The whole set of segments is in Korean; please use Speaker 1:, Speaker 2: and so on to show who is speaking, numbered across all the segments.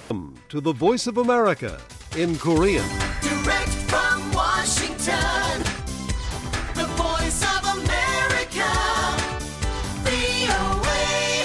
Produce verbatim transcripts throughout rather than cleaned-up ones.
Speaker 1: To the Voice of America in Korean.
Speaker 2: Direct from Washington, the Voice of America, 브이오에이.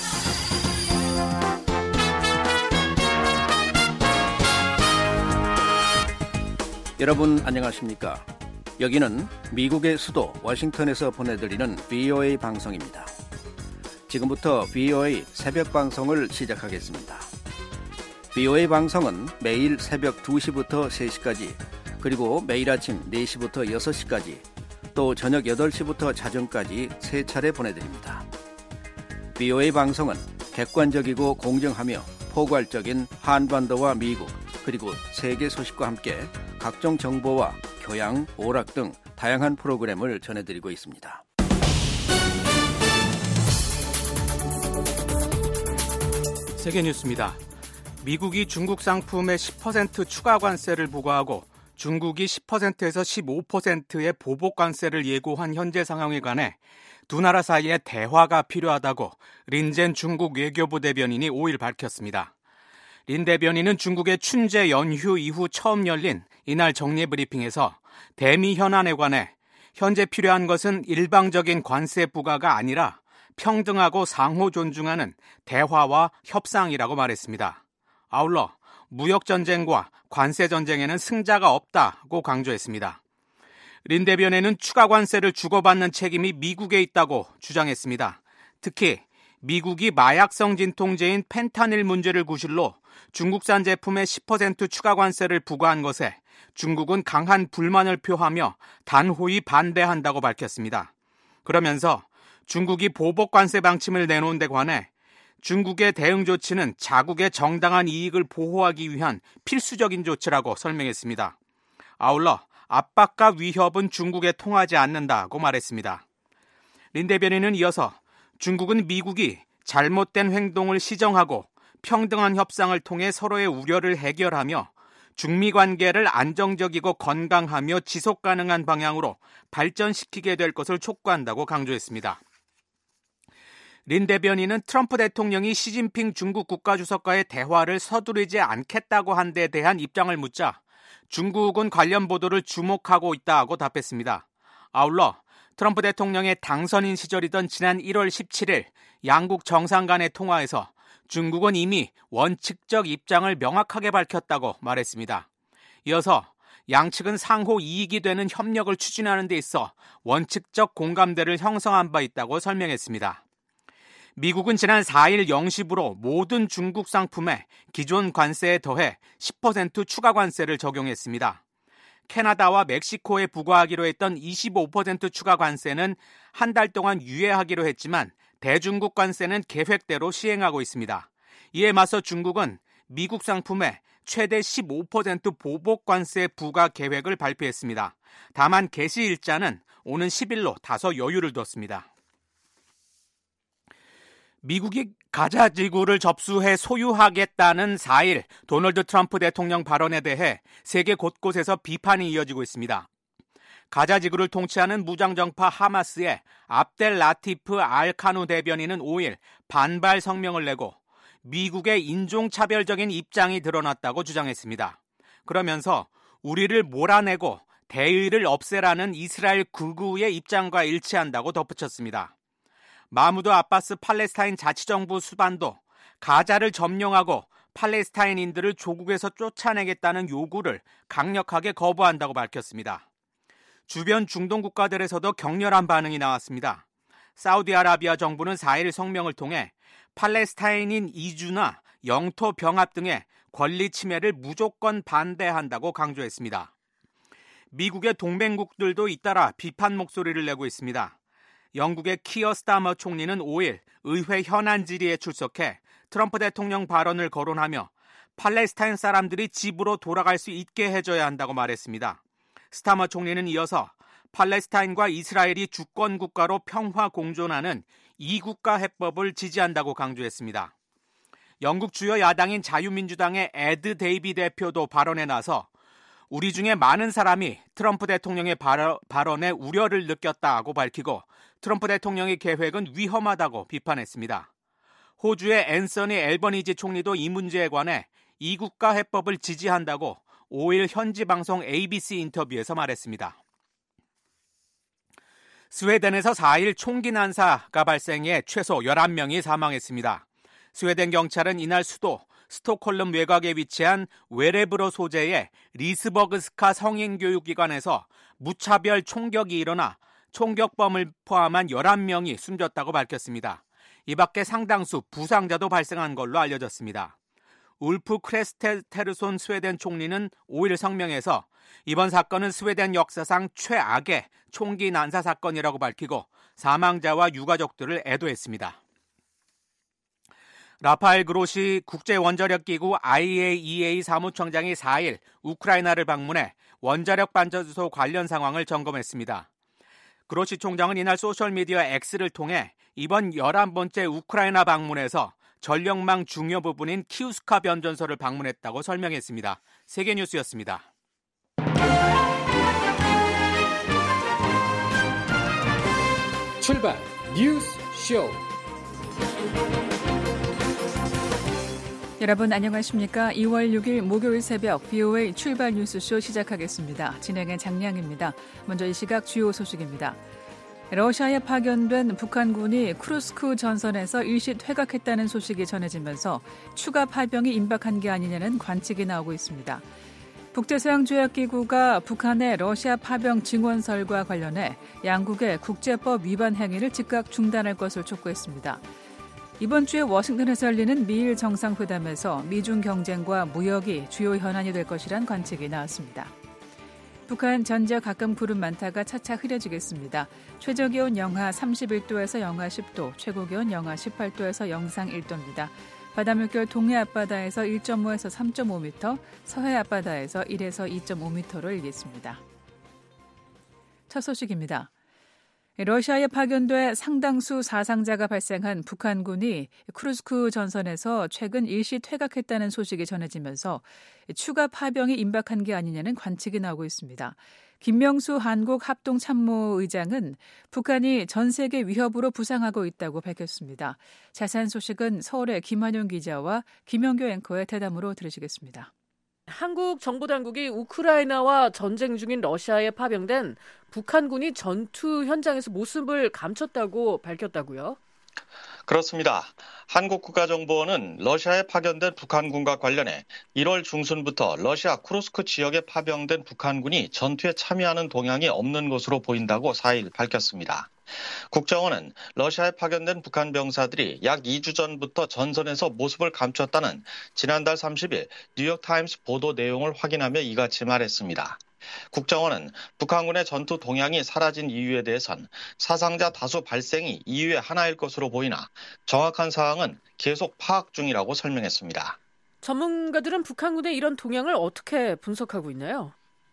Speaker 3: 여러분 안녕하십니까? 여기는 미국의 수도 워싱턴에서 보내드리는 브이오에이 방송입니다. 지금부터 브이오에이 새벽 방송을 시작하겠습니다. 브이오에이 방송은 매일 새벽 두 시부터 세 시까지, 그리고 매일 아침 네 시부터 여섯 시까지, 또 저녁 여덟 시부터 자정까지 세 차례 보내드립니다. 브이오에이 방송은 객관적이고 공정하며 포괄적인 한반도와 미국, 그리고 세계 소식과 함께 각종 정보와 교양, 오락 등 다양한 프로그램을 전해드리고 있습니다.
Speaker 4: 세계 뉴스입니다. 미국이 중국 상품에 십 퍼센트 추가 관세를 부과하고 중국이 십 퍼센트에서 십오 퍼센트의 보복 관세를 예고한 현재 상황에 관해 두 나라 사이에 대화가 필요하다고 린젠 중국 외교부 대변인이 오일 밝혔습니다. 린 대변인은 중국의 춘제 연휴 이후 처음 열린 이날 정례 브리핑에서 대미 현안에 관해 현재 필요한 것은 일방적인 관세 부과가 아니라 평등하고 상호 존중하는 대화와 협상이라고 말했습니다. 아울러 무역전쟁과 관세전쟁에는 승자가 없다고 강조했습니다. 린 대변인은 추가 관세를 주고받는 책임이 미국에 있다고 주장했습니다. 특히 미국이 마약성 진통제인 펜타닐 문제를 구실로 중국산 제품에 십 퍼센트 추가 관세를 부과한 것에 중국은 강한 불만을 표하며 단호히 반대한다고 밝혔습니다. 그러면서 중국이 보복 관세 방침을 내놓은 데 관해 중국의 대응 조치는 자국의 정당한 이익을 보호하기 위한 필수적인 조치라고 설명했습니다. 아울러 압박과 위협은 중국에 통하지 않는다고 말했습니다. 린 대변인은 이어서 중국은 미국이 잘못된 행동을 시정하고 평등한 협상을 통해 서로의 우려를 해결하며 중미 관계를 안정적이고 건강하며 지속 가능한 방향으로 발전시키게 될 것을 촉구한다고 강조했습니다. 린 대변인은 트럼프 대통령이 시진핑 중국 국가주석과의 대화를 서두르지 않겠다고 한 데 대한 입장을 묻자 중국은 관련 보도를 주목하고 있다고 답했습니다. 아울러 트럼프 대통령의 당선인 시절이던 지난 일월 십칠일 양국 정상 간의 통화에서 중국은 이미 원칙적 입장을 명확하게 밝혔다고 말했습니다. 이어서 양측은 상호 이익이 되는 협력을 추진하는 데 있어 원칙적 공감대를 형성한 바 있다고 설명했습니다. 미국은 지난 사일 영 시부로 모든 중국 상품에 기존 관세에 더해 십 퍼센트 추가 관세를 적용했습니다. 캐나다와 멕시코에 부과하기로 했던 이십오 퍼센트 추가 관세는 한 달 동안 유예하기로 했지만 대중국 관세는 계획대로 시행하고 있습니다. 이에 맞서 중국은 미국 상품에 최대 십오 퍼센트 보복 관세 부과 계획을 발표했습니다. 다만 개시 일자는 오는 십일로 다소 여유를 뒀습니다. 미국이 가자 지구를 접수해 소유하겠다는 사일 도널드 트럼프 대통령 발언에 대해 세계 곳곳에서 비판이 이어지고 있습니다. 가자 지구를 통치하는 무장정파 하마스의 압델 라티프 알 카누 대변인은 오일 반발 성명을 내고 미국의 인종차별적인 입장이 드러났다고 주장했습니다. 그러면서 우리를 몰아내고 대의를 없애라는 이스라엘 극우의 입장과 일치한다고 덧붙였습니다. 마무드 아바스 팔레스타인 자치정부 수반도 가자를 점령하고 팔레스타인인들을 조국에서 쫓아내겠다는 요구를 강력하게 거부한다고 밝혔습니다. 주변 중동 국가들에서도 격렬한 반응이 나왔습니다. 사우디아라비아 정부는 사일 성명을 통해 팔레스타인인 이주나 영토 병합 등의 권리 침해를 무조건 반대한다고 강조했습니다. 미국의 동맹국들도 잇따라 비판 목소리를 내고 있습니다. 영국의 키어 스타머 총리는 오일 의회 현안 질의에 출석해 트럼프 대통령 발언을 거론하며 팔레스타인 사람들이 집으로 돌아갈 수 있게 해줘야 한다고 말했습니다. 스타머 총리는 이어서 팔레스타인과 이스라엘이 주권 국가로 평화 공존하는 이국가 해법을 지지한다고 강조했습니다. 영국 주요 야당인 자유민주당의 에드 데이비 대표도 발언에 나서 우리 중에 많은 사람이 트럼프 대통령의 발언에 우려를 느꼈다고 밝히고 트럼프 대통령의 계획은 위험하다고 비판했습니다. 호주의 앤서니 앨버니지 총리도 이 문제에 관해 이국가 해법을 지지한다고 오일 현지 방송 에이비씨 인터뷰에서 말했습니다. 스웨덴에서 사일 총기 난사가 발생해 최소 열한 명이 사망했습니다. 스웨덴 경찰은 이날 수도 스톡홀름 외곽에 위치한 웨레브로 소재의 리스버그스카 성인교육기관에서 무차별 총격이 일어나 총격범을 포함한 열한 명이 숨졌다고 밝혔습니다. 이 밖에 상당수 부상자도 발생한 걸로 알려졌습니다. 울프 크레스테르손 스웨덴 총리는 오일 성명에서 이번 사건은 스웨덴 역사상 최악의 총기 난사 사건이라고 밝히고 사망자와 유가족들을 애도했습니다. 라파엘 그로시 국제원자력기구 아이에이이에이 사무총장이 사일 우크라이나를 방문해 원자력 발전소 관련 상황을 점검했습니다. 그로시 총장은 이날 소셜미디어 X를 통해 이번 열한 번째 우크라이나 방문에서 전력망 중요 부분인 키우스카 변전소를 방문했다고 설명했습니다. 세계뉴스였습니다.
Speaker 5: 출발 뉴스 쇼.
Speaker 6: 여러분 안녕하십니까? 이월 육일 목요일 새벽 비오에이 출발 뉴스쇼 시작하겠습니다. 진행의 장량입니다. 먼저 이 시각 주요 소식입니다. 러시아에 파견된 북한군이 쿠르스크 전선에서 일시 퇴각했다는 소식이 전해지면서 추가 파병이 임박한 게 아니냐는 관측이 나오고 있습니다. 북대서양조약기구가 북한의 러시아 파병 증원설과 관련해 양국의 국제법 위반 행위를 즉각 중단할 것을 촉구했습니다. 이번 주에 워싱턴에서 열리는 미일 정상회담에서 미중 경쟁과 무역이 주요 현안이 될 것이란 관측이 나왔습니다. 북한 전 지역 가끔 구름 많다가 차차 흐려지겠습니다. 최저기온 영하 삼십일 도에서 영하 십 도, 최고기온 영하 십팔 도에서 영상 일 도입니다. 바다 물결 동해 앞바다에서 일 점 오에서 삼 점 오 미터, 서해 앞바다에서 일에서 이 점 오 미터로 일겠습니다. 첫 소식입니다. 러시아에 파견돼 상당수 사상자가 발생한 북한군이 쿠르스크 전선에서 최근 일시 퇴각했다는 소식이 전해지면서 추가 파병이 임박한 게 아니냐는 관측이 나오고 있습니다. 김명수 한국합동참모의장은 북한이 전 세계 위협으로 부상하고 있다고 밝혔습니다. 자세한 소식은 서울의 김한용 기자와 김영교 앵커의 대담으로 들으시겠습니다.
Speaker 7: 한국 정보당국이 우크라이나와 전쟁 중인 러시아에 파병된 북한군이 전투 현장에서 모습을 감췄다고 밝혔다고요?
Speaker 8: 그렇습니다. 한국국가정보원은 러시아에 파견된 북한군과 관련해 일월 중순부터 러시아 쿠르스크 지역에 파병된 북한군이 전투에 참여하는 동향이 없는 것으로 보인다고 사일 밝혔습니다. 국정원은 러시아에 파견된 북한 병사들이 약 이 주 전부터 전선에서 모습을 감췄다는 지난달 삼십일 뉴욕타임스 보도 내용을 확인하며 이같이 말했습니다. 국정원은 북한군의 전투 동향이 사라진 이유에 대해선 사상자 다수 발생이 이유의 하나일 것으로 보이나 정확한 사항은 계속 파악 중이라고 설명했습니다.
Speaker 7: 전문가들은 북한군의 이런 동향을 어떻게 분석하고 있나요?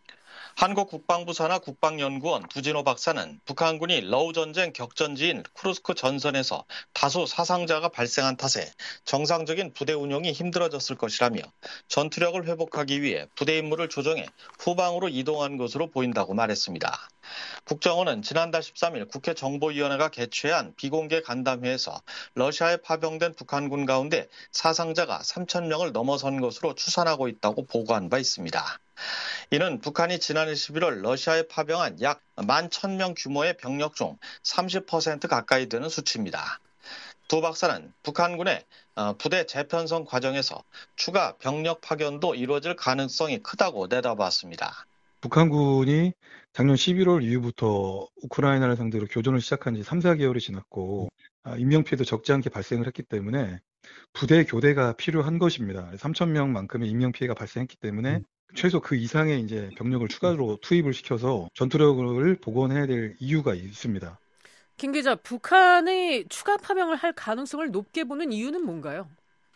Speaker 8: 한국 국방부 산하 국방연구원 두진호 박사는 북한군이 러우 전쟁 격전지인 쿠르스크 전선에서 다수 사상자가 발생한 탓에 정상적인 부대 운용이 힘들어졌을 것이라며 전투력을 회복하기 위해 부대 임무를 조정해 후방으로 이동한 것으로 보인다고 말했습니다. 국정원은 지난달 십삼일 국회 정보위원회가 개최한 비공개 간담회에서 러시아에 파병된 북한군 가운데 사상자가 삼천 명을 넘어선 것으로 추산하고 있다고 보고한 바 있습니다. 이는 북한이 지난해 십일월 러시아에 파병한 약 만 천 명 규모의 병력 중 삼십 퍼센트 가까이 되는 수치입니다. 두 박사는 북한군의 부대 재편성 과정에서 추가 병력 파견도 이루어질 가능성이 크다고 내다봤습니다.
Speaker 9: 북한군이 작년 십일월 이후부터 우크라이나를 상대로 교전을 시작한 지 삼, 사 개월이 지났고 인명피해도 적지 않게 발생을 했기 때문에 부대 교대가 필요한 것입니다. 삼천 명만큼의 인명피해가 발생했기 때문에 최소 그 이상의 이제 병력을 추가로 투입을 시켜서 전투력을 복원해야 될 이유가 있습니다.
Speaker 7: 김 기자, 북한이 추가 파병을 할 가능성을 높게 보는 이유는 뭔가요?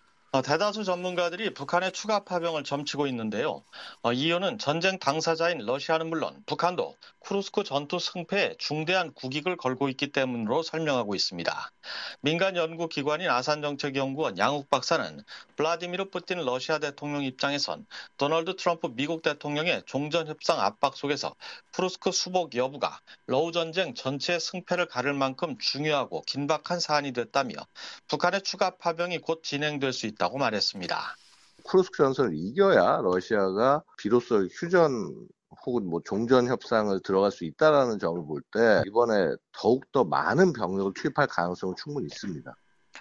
Speaker 8: 대다수 전문가들이 북한의 추가 파병을 점치고 있는데요. 이유는 전쟁 당사자인 러시아는 물론 북한도 쿠르스크 전투 승패에 중대한 국익을 걸고 있기 때문으로 설명하고 있습니다. 민간 연구기관인 아산정책연구원 양욱 박사는 블라디미르 푸틴 러시아 대통령 입장에선 도널드 트럼프 미국 대통령의 종전협상 압박 속에서 쿠르스크 수복 여부가 러우 전쟁 전체의 승패를 가를 만큼 중요하고 긴박한 사안이 됐다며 북한의 추가 파병이 곧 진행될 수 있다. 다고 말했습니다.
Speaker 10: 쿠르스크 전선을 이겨야 러시아가 비로소 휴전 혹은 뭐 종전 협상을 들어갈 수 있다라는 점을 볼 때 이번에 더욱더 많은 병력을 투입할 가능성은 충분히 있습니다.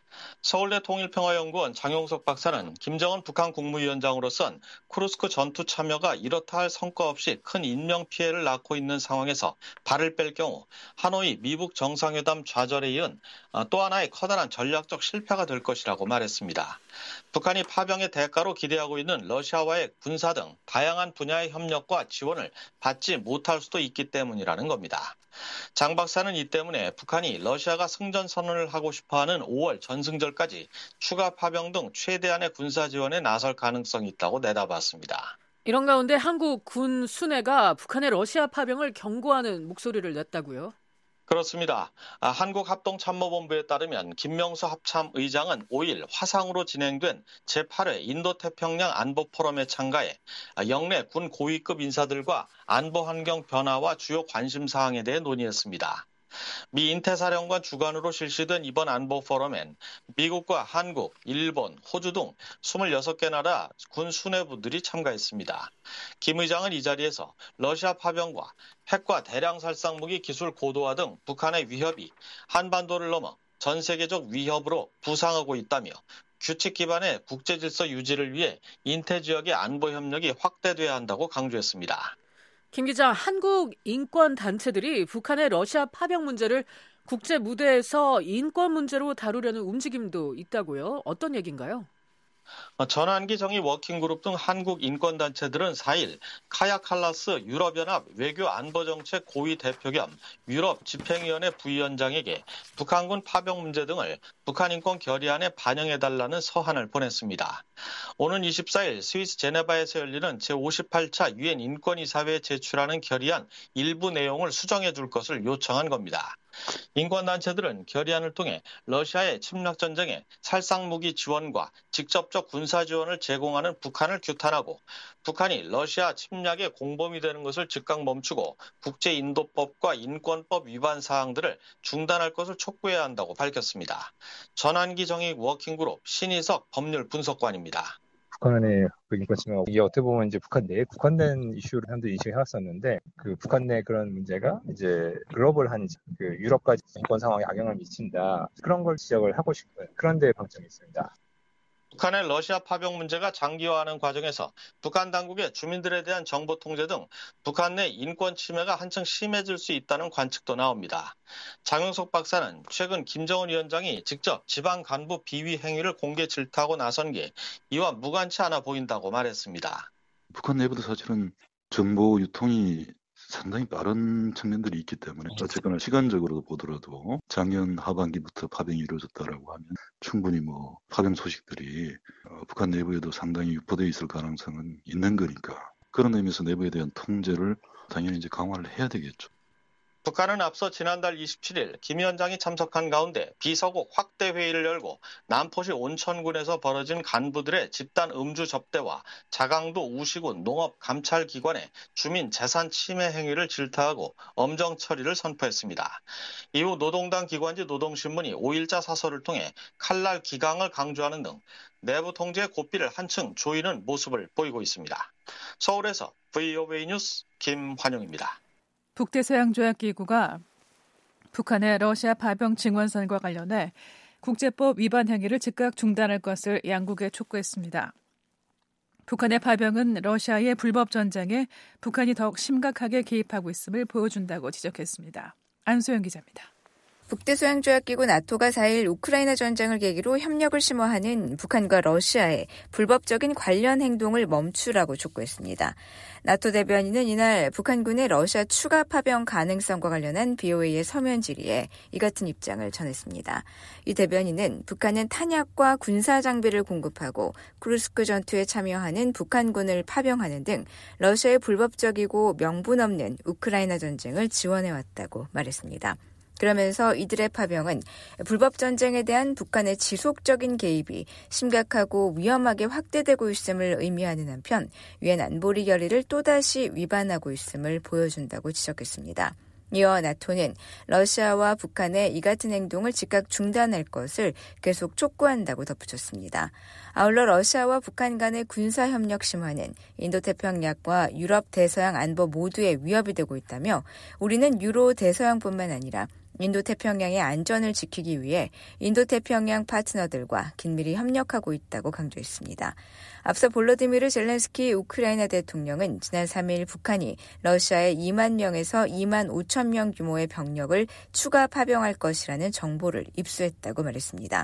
Speaker 8: 서울대 통일평화연구원 장용석 박사는 김정은 북한 국무위원장으로선 쿠르스크 전투 참여가 이렇다 할 성과 없이 큰 인명피해를 낳고 있는 상황에서 발을 뺄 경우 하노이 미북 정상회담 좌절에 이은 또 하나의 커다란 전략적 실패가 될 것이라고 말했습니다. 북한이 파병의 대가로 기대하고 있는 러시아와의 군사 등 다양한 분야의 협력과 지원을 받지 못할 수도 있기 때문이라는 겁니다. 장 박사는 이 때문에 북한이 러시아가 승전 선언을 하고 싶어하는 오월 전승절까지 추가 파병 등 최대한의 군사 지원에 나설 가능성이 있다고 내다봤습니다.
Speaker 7: 이런 가운데 한국 군 수뇌가 북한의 러시아 파병을 경고하는 목소리를 냈다고요?
Speaker 8: 그렇습니다. 아, 한국합동참모본부에 따르면 김명수 합참의장은 오일 화상으로 진행된 제팔 회 인도태평양 안보포럼에 참가해 영내 군 고위급 인사들과 안보 환경 변화와 주요 관심사항에 대해 논의했습니다. 미 인태사령관 주관으로 실시된 이번 안보 포럼엔 미국과 한국, 일본, 호주 등 스물여섯 개 나라 군 수뇌부들이 참가했습니다. 김 의장은 이 자리에서 러시아 파병과 핵과 대량 살상 무기 기술 고도화 등 북한의 위협이 한반도를 넘어 전 세계적 위협으로 부상하고 있다며 규칙 기반의 국제 질서 유지를 위해 인태 지역의 안보 협력이 확대돼야 한다고 강조했습니다.
Speaker 7: 김 기자, 한국 인권 단체들이 북한의 러시아 파병 문제를 국제 무대에서 인권 문제로 다루려는 움직임도 있다고요? 어떤 얘기인가요?
Speaker 8: 전환기 정의 워킹그룹 등 한국 인권단체들은 사 일 카야 칼라스 유럽연합 외교안보정책 고위 대표 겸 유럽 집행위원회 부위원장에게 북한군 파병 문제 등을 북한인권 결의안에 반영해달라는 서한을 보냈습니다. 오는 이십사 일 스위스 제네바에서 열리는 제오십팔 차 유엔 인권이사회에 제출하는 결의안 일부 내용을 수정해 줄 것을 요청한 겁니다. 인권단체들은 결의안을 통해 러시아의 침략전쟁에 살상무기 지원과 직접적 군사 지원을 제공하는 북한을 규탄하고 북한이 러시아 침략의 공범이 되는 것을 즉각 멈추고 국제인도법과 인권법 위반 사항들을 중단할 것을 촉구해야 한다고 밝혔습니다. 전환기 정의 워킹그룹 신희석 법률 분석관입니다.
Speaker 11: 북한의 그 인권 침해 이게 어떻게 보면 이제 북한 내에 국한된 이슈로 사람들이 인식을 해왔었는데 그 북한 내 그런 문제가 이제 글로벌한 그 유럽까지 인권 상황에 악영향을 미친다 그런 걸 지적을 하고 싶은 그런 데 방점이 있습니다.
Speaker 8: 북한의 러시아 파병 문제가 장기화하는 과정에서 북한 당국의 주민들에 대한 정보 통제 등 북한 내 인권 침해가 한층 심해질 수 있다는 관측도 나옵니다. 장용석 박사는 최근 김정은 위원장이 직접 지방 간부 비위 행위를 공개 질타하고 나선 게 이와 무관치 않아 보인다고 말했습니다.
Speaker 12: 북한 내부도 사실은 정보 유통이 상당히 빠른 측면들이 있기 때문에 어쨌거나 시간적으로 보더라도 작년 하반기부터 파병이 이루어졌다라고 하면 충분히 뭐 파병 소식들이 어, 북한 내부에도 상당히 유포되어 있을 가능성은 있는 거니까 그런 의미에서 내부에 대한 통제를 당연히 이제 강화를 해야 되겠죠.
Speaker 8: 북한은 앞서 지난달 이십칠 일 김 위원장이 참석한 가운데 비서국 확대 회의를 열고 남포시 온천군에서 벌어진 간부들의 집단 음주 접대와 자강도 우시군 농업감찰기관의 주민 재산 침해 행위를 질타하고 엄정 처리를 선포했습니다. 이후 노동당 기관지 노동신문이 오일자 사설을 통해 칼날 기강을 강조하는 등 내부 통제의 고삐를 한층 조이는 모습을 보이고 있습니다. 서울에서 브이오에이 뉴스 김환영입니다.
Speaker 6: 북대서양조약기구가 북한의 러시아 파병 증원선과 관련해 국제법 위반 행위를 즉각 중단할 것을 양국에 촉구했습니다. 북한의 파병은 러시아의 불법 전쟁에 북한이 더욱 심각하게 개입하고 있음을 보여준다고 지적했습니다. 안소영 기자입니다.
Speaker 13: 북대서양조약기구 나토가 사 일 우크라이나 전쟁을 계기로 협력을 심화하는 북한과 러시아의 불법적인 관련 행동을 멈추라고 촉구했습니다. 나토 대변인은 이날 북한군의 러시아 추가 파병 가능성과 관련한 비오에이의 서면 질의에 이 같은 입장을 전했습니다. 이 대변인은 북한은 탄약과 군사 장비를 공급하고 쿠르스크 전투에 참여하는 북한군을 파병하는 등 러시아의 불법적이고 명분 없는 우크라이나 전쟁을 지원해왔다고 말했습니다. 그러면서 이들의 파병은 불법 전쟁에 대한 북한의 지속적인 개입이 심각하고 위험하게 확대되고 있음을 의미하는 한편 유엔 안보리 결의를 또다시 위반하고 있음을 보여준다고 지적했습니다. 이어 나토는 러시아와 북한의 이 같은 행동을 즉각 중단할 것을 계속 촉구한다고 덧붙였습니다. 아울러 러시아와 북한 간의 군사협력 심화는 인도태평양과 유럽 대서양 안보 모두에 위협이 되고 있다며 우리는 유로 대서양뿐만 아니라 인도태평양의 안전을 지키기 위해 인도태평양 파트너들과 긴밀히 협력하고 있다고 강조했습니다. 앞서 볼로디미르 젤렌스키 우크라이나 대통령은 지난 삼 일 북한이 러시아에 이만 명에서 이만 오천 명 규모의 병력을 추가 파병할 것이라는 정보를 입수했다고 말했습니다.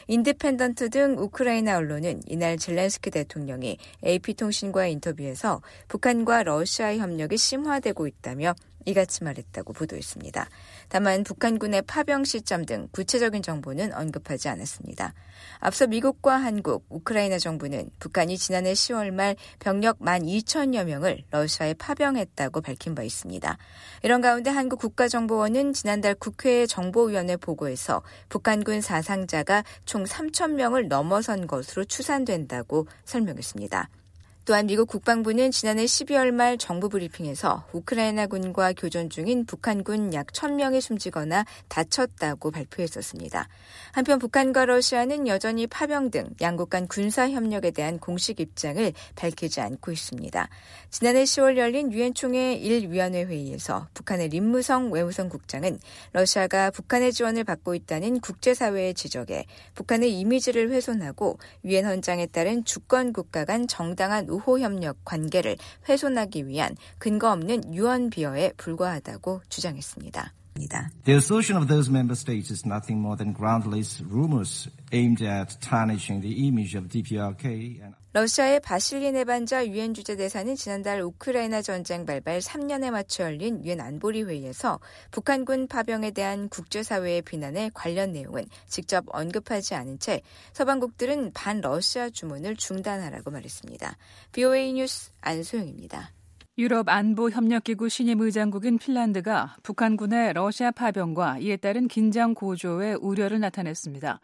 Speaker 13: 인디펜던트 등 우크라이나 언론은 이날 젤렌스키 대통령이 에이피통신과의 인터뷰에서 북한과 러시아의 협력이 심화되고 있다며 이같이 말했다고 보도했습니다. 다만 북한군의 파병 시점 등 구체적인 정보는 언급하지 않았습니다. 앞서 미국과 한국, 우크라이나 정부는 북한이 지난해 시월 말 병력 만 이천여 명을 러시아에 파병했다고 밝힌 바 있습니다. 이런 가운데 한국 국가정보원은 지난달 국회 정보위원회 보고에서 북한군 사상자가 총 삼천 명을 넘어선 것으로 추산된다고 설명했습니다. 또한 미국 국방부는 지난해 십이월 말 정부 브리핑에서 우크라이나군과 교전 중인 북한군 약 천 명이 숨지거나 다쳤다고 발표했었습니다. 한편 북한과 러시아는 여전히 파병 등 양국 간 군사협력에 대한 공식 입장을 밝히지 않고 있습니다. 지난해 시월 열린 유엔 총회 일 위원회 회의에서 북한의 림무성 외무성 국장은 러시아가 북한의 지원을 받고 있다는 국제사회의 지적에 북한의 이미지를 훼손하고 유엔 헌장에 따른 주권 국가 간 정당한 우호 협력 관계를 훼손하기 위한 근거 없는 유언 비어에 불과하다고 주장했습니다.
Speaker 14: The assertion of those member states is nothing more than groundless rumors aimed at tarnishing the image of 디피아르케이.
Speaker 13: 러시아의 바실리 네반자 유엔 주재대사는 지난달 우크라이나 전쟁 발발 삼 년에 맞춰 열린 유엔 안보리 회의에서 북한군 파병에 대한 국제사회의 비난에 관련 내용은 직접 언급하지 않은 채 서방국들은 반러시아 주문을 중단하라고 말했습니다. 브이오에이 뉴스 안소영입니다.
Speaker 6: 유럽 안보협력기구 신임 의장국인 핀란드가 북한군의 러시아 파병과 이에 따른 긴장 고조에 우려를 나타냈습니다.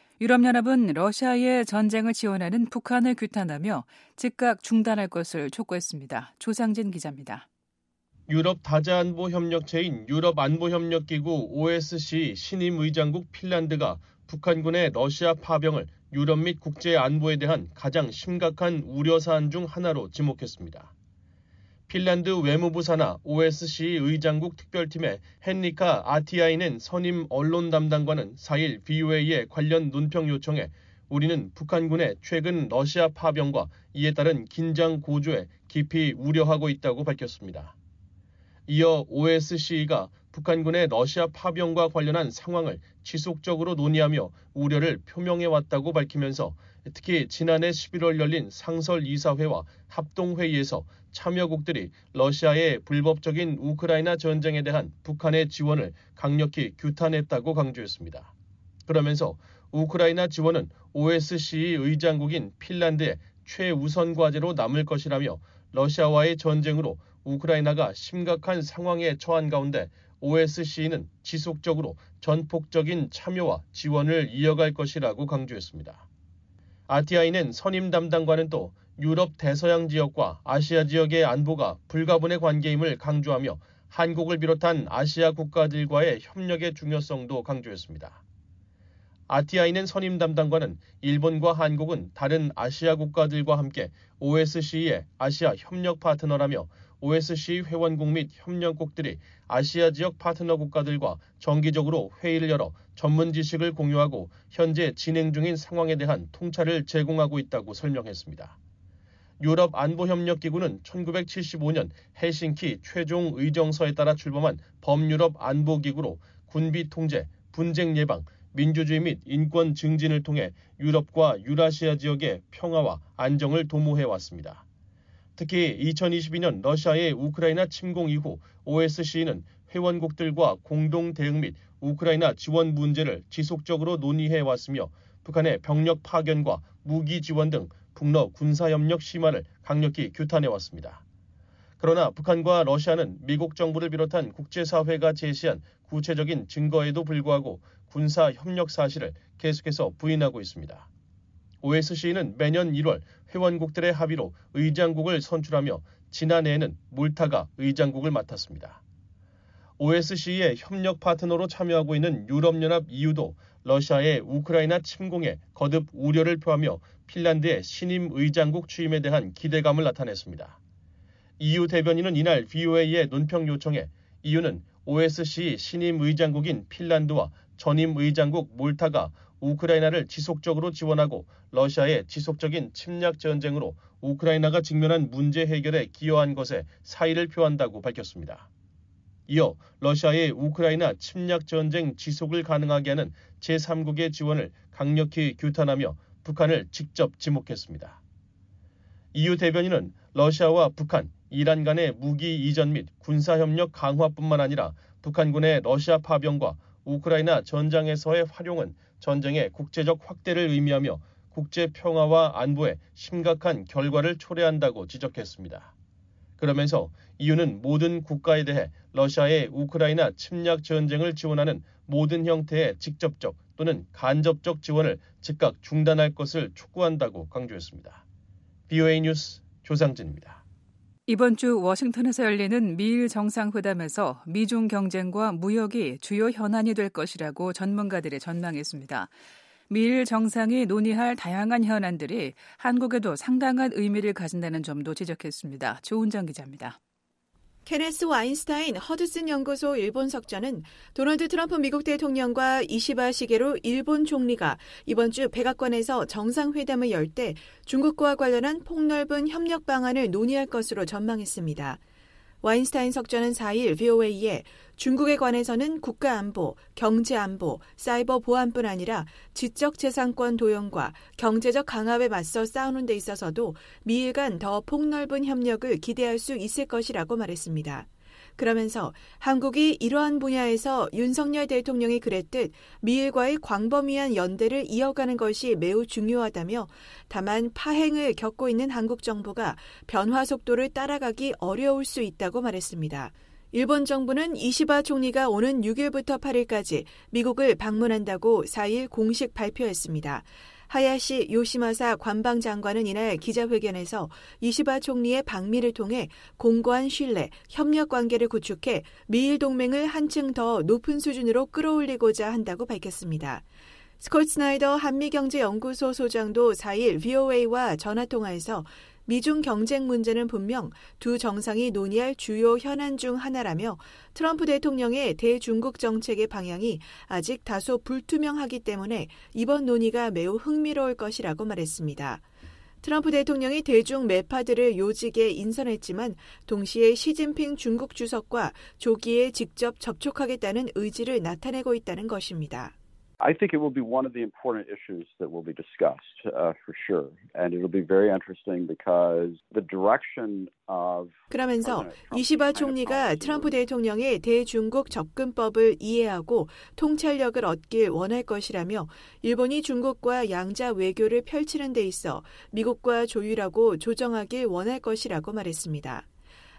Speaker 6: 유럽연합은 러시아의 전쟁을 지원하는 북한을 규탄하며 즉각 중단할 것을 촉구했습니다. 조상진 기자입니다.
Speaker 15: 유럽 다자안보협력체인 유럽안보협력기구 오에스씨 신임 의장국 핀란드가 북한군의 러시아 파병을 유럽 및 국제 안보에 대한 가장 심각한 우려사안 중 하나로 지목했습니다. 핀란드 외무부 산하 오에스씨 의장국 특별팀의 헨리카 아티아이넨 선임 언론 담당관은 사 일 브이오에이의 관련 논평 요청에 우리는 북한군의 최근 러시아 파병과 이에 따른 긴장 고조에 깊이 우려하고 있다고 밝혔습니다. 이어 오에스씨가 북한군의 러시아 파병과 관련한 상황을 지속적으로 논의하며 우려를 표명해왔다고 밝히면서 특히 지난해 십일월 열린 상설 이사회와 합동회의에서 참여국들이 러시아의 불법적인 우크라이나 전쟁에 대한 북한의 지원을 강력히 규탄했다고 강조했습니다. 그러면서 우크라이나 지원은 오에스씨 의장국인 핀란드의 최우선 과제로 남을 것이라며 러시아와의 전쟁으로 우크라이나가 심각한 상황에 처한 가운데 오에스씨는 지속적으로 전폭적인 참여와 지원을 이어갈 것이라고 강조했습니다. 아티아이는 선임 담당관은 또 유럽 대서양 지역과 아시아 지역의 안보가 불가분의 관계임을 강조하며 한국을 비롯한 아시아 국가들과의 협력의 중요성도 강조했습니다. 아티아이는 선임 담당관은 일본과 한국은 다른 아시아 국가들과 함께 오에스씨의 아시아 협력 파트너라며 오에스씨 회원국 및 협력국들이 아시아 지역 파트너 국가들과 정기적으로 회의를 열어 전문 지식을 공유하고 현재 진행 중인 상황에 대한 통찰을 제공하고 있다고 설명했습니다. 유럽 안보협력기구는 천구백칠십오 년 헬싱키 최종 의정서에 따라 출범한 범유럽 안보기구로 군비 통제, 분쟁 예방, 민주주의 및 인권 증진을 통해 유럽과 유라시아 지역의 평화와 안정을 도모해왔습니다. 특히 이천이십이 년 러시아의 우크라이나 침공 이후 오에스씨는 회원국들과 공동 대응 및 우크라이나 지원 문제를 지속적으로 논의해왔으며 북한의 병력 파견과 무기 지원 등 북러 군사협력 심화를 강력히 규탄해왔습니다. 그러나 북한과 러시아는 미국 정부를 비롯한 국제사회가 제시한 구체적인 증거에도 불구하고 군사협력 사실을 계속해서 부인하고 있습니다. 오에스씨는 매년 일월 회원국들의 합의로 의장국을 선출하며 지난해에는 몰타가 의장국을 맡았습니다. 오에스시이의 협력 파트너로 참여하고 있는 유럽연합 이유도 러시아의 우크라이나 침공에 거듭 우려를 표하며 핀란드의 신임 의장국 취임에 대한 기대감을 나타냈습니다. 이유 대변인은 이날 브이오에이의 논평 요청에 이유는 오에스시이 신임 의장국인 핀란드와 전임 의장국 몰타가 우크라이나를 지속적으로 지원하고 러시아의 지속적인 침략 전쟁으로 우크라이나가 직면한 문제 해결에 기여한 것에 사의를 표한다고 밝혔습니다. 이어 러시아의 우크라이나 침략 전쟁 지속을 가능하게 하는 제삼국의 지원을 강력히 규탄하며 북한을 직접 지목했습니다. 이유 대변인은 러시아와 북한, 이란 간의 무기 이전 및 군사협력 강화뿐만 아니라 북한군의 러시아 파병과 우크라이나 전장에서의 활용은 전쟁의 국제적 확대를 의미하며 국제 평화와 안보에 심각한 결과를 초래한다고 지적했습니다. 그러면서 이유는 모든 국가에 대해 러시아의 우크라이나 침략 전쟁을 지원하는 모든 형태의 직접적 또는 간접적 지원을 즉각 중단할 것을 촉구한다고 강조했습니다. 브이오에이 뉴스 조상진입니다.
Speaker 6: 이번 주 워싱턴에서 열리는 미일 정상회담에서 미중 경쟁과 무역이 주요 현안이 될 것이라고 전문가들이 전망했습니다. 미일 정상이 논의할 다양한 현안들이 한국에도 상당한 의미를 가진다는 점도 지적했습니다. 조은정 기자입니다.
Speaker 16: 케네스 와인스타인 허드슨 연구소 일본 석좌는 도널드 트럼프 미국 대통령과 이시바 시게루 일본 총리가 이번 주 백악관에서 정상회담을 열 때 중국과 관련한 폭넓은 협력 방안을 논의할 것으로 전망했습니다. 와인스타인 석좌는 사 일 브이오에이에 중국에 관해서는 국가안보, 경제안보, 사이버 보안뿐 아니라 지적재산권 도용과 경제적 강압에 맞서 싸우는 데 있어서도 미일 간 더 폭넓은 협력을 기대할 수 있을 것이라고 말했습니다. 그러면서 한국이 이러한 분야에서 윤석열 대통령이 그랬듯 미일과의 광범위한 연대를 이어가는 것이 매우 중요하다며 다만 파행을 겪고 있는 한국 정부가 변화 속도를 따라가기 어려울 수 있다고 말했습니다. 일본 정부는 이시바 총리가 오는 육 일부터 팔 일까지 미국을 방문한다고 사 일 공식 발표했습니다. 하야시 요시마사 관방장관은 이날 기자회견에서 이시바 총리의 방미를 통해 공고한 신뢰, 협력 관계를 구축해 미일 동맹을 한층 더 높은 수준으로 끌어올리고자 한다고 밝혔습니다. 스콧 스나이더 한미경제연구소 소장도 사 일 브이오에이와 전화통화에서 미중 경쟁 문제는 분명 두 정상이 논의할 주요 현안 중 하나라며 트럼프 대통령의 대중국 정책의 방향이 아직 다소 불투명하기 때문에 이번 논의가 매우 흥미로울 것이라고 말했습니다. 트럼프 대통령이 대중 매파들을 요직에 인선했지만 동시에 시진핑 중국 주석과 조기에 직접 접촉하겠다는 의지를 나타내고 있다는 것입니다.
Speaker 17: I think it will be one of the important issues that will be discussed uh, for sure. And it'll be very interesting because the direction of
Speaker 16: 그러면서 이시바 총리가 트럼프 대통령의 대중국 접근법을 이해하고 통찰력을 얻길 원할 것이라며 일본이 중국과 양자 외교를 펼치는 데 있어 미국과 조율하고 조정하길 원할 것이라고 말했습니다.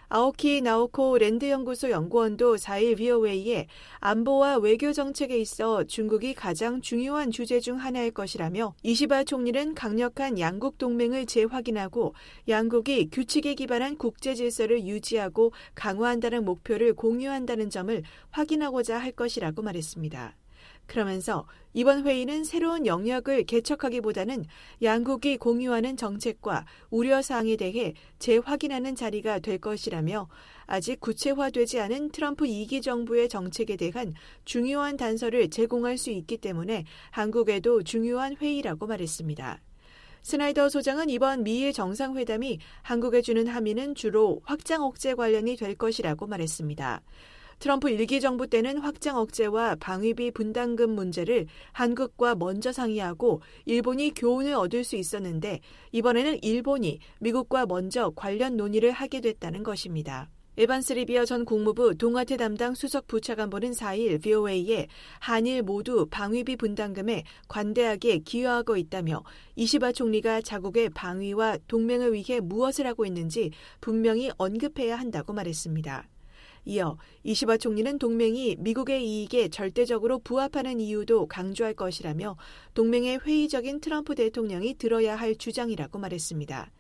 Speaker 16: 아오키 나오코 랜드연구소 연구원도 사 일 브이오에이에 안보와 외교 정책에 있어 중국이 가장 중요한 주제 중 하나일 것이라며 이시바 총리는 강력한 양국 동맹을 재확인하고 양국이 규칙에 기반한 국제 질서를 유지하고 강화한다는 목표를 공유한다는 점을 확인하고자 할 것이라고 말했습니다. 그러면서 이번 회의는 새로운 영역을 개척하기보다는 양국이 공유하는 정책과 우려사항에 대해 재확인하는 자리가 될 것이라며 아직 구체화되지 않은 트럼프 이 기 정부의 정책에 대한 중요한 단서를 제공할 수 있기 때문에 한국에도 중요한 회의라고 말했습니다. 스나이더 소장은 이번 미일 정상회담이 한국에 주는 함의는 주로 확장 억제 관련이 될 것이라고 말했습니다. 트럼프 일 기 정부 때는 확장 억제와 방위비 분담금 문제를 한국과 먼저 상의하고 일본이 교훈을 얻을 수 있었는데 이번에는 일본이 미국과 먼저 관련 논의를 하게 됐다는 것입니다. 에반스 리비어 전 국무부 동아태 담당 수석 부차관보는 사 일 브이오에이에 한일 모두 방위비 분담금에 관대하게 기여하고 있다며 이시바 총리가 자국의 방위와 동맹을 위해 무엇을 하고 있는지 분명히 언급해야 한다고 말했습니다. 이어 이시바 총리는 동맹이 미국의 이익에 절대적으로 부합하는 이유도 강조할 것이라며 동맹의 회의적인 트럼프 대통령이 들어야 할 주장이라고 말했습니다.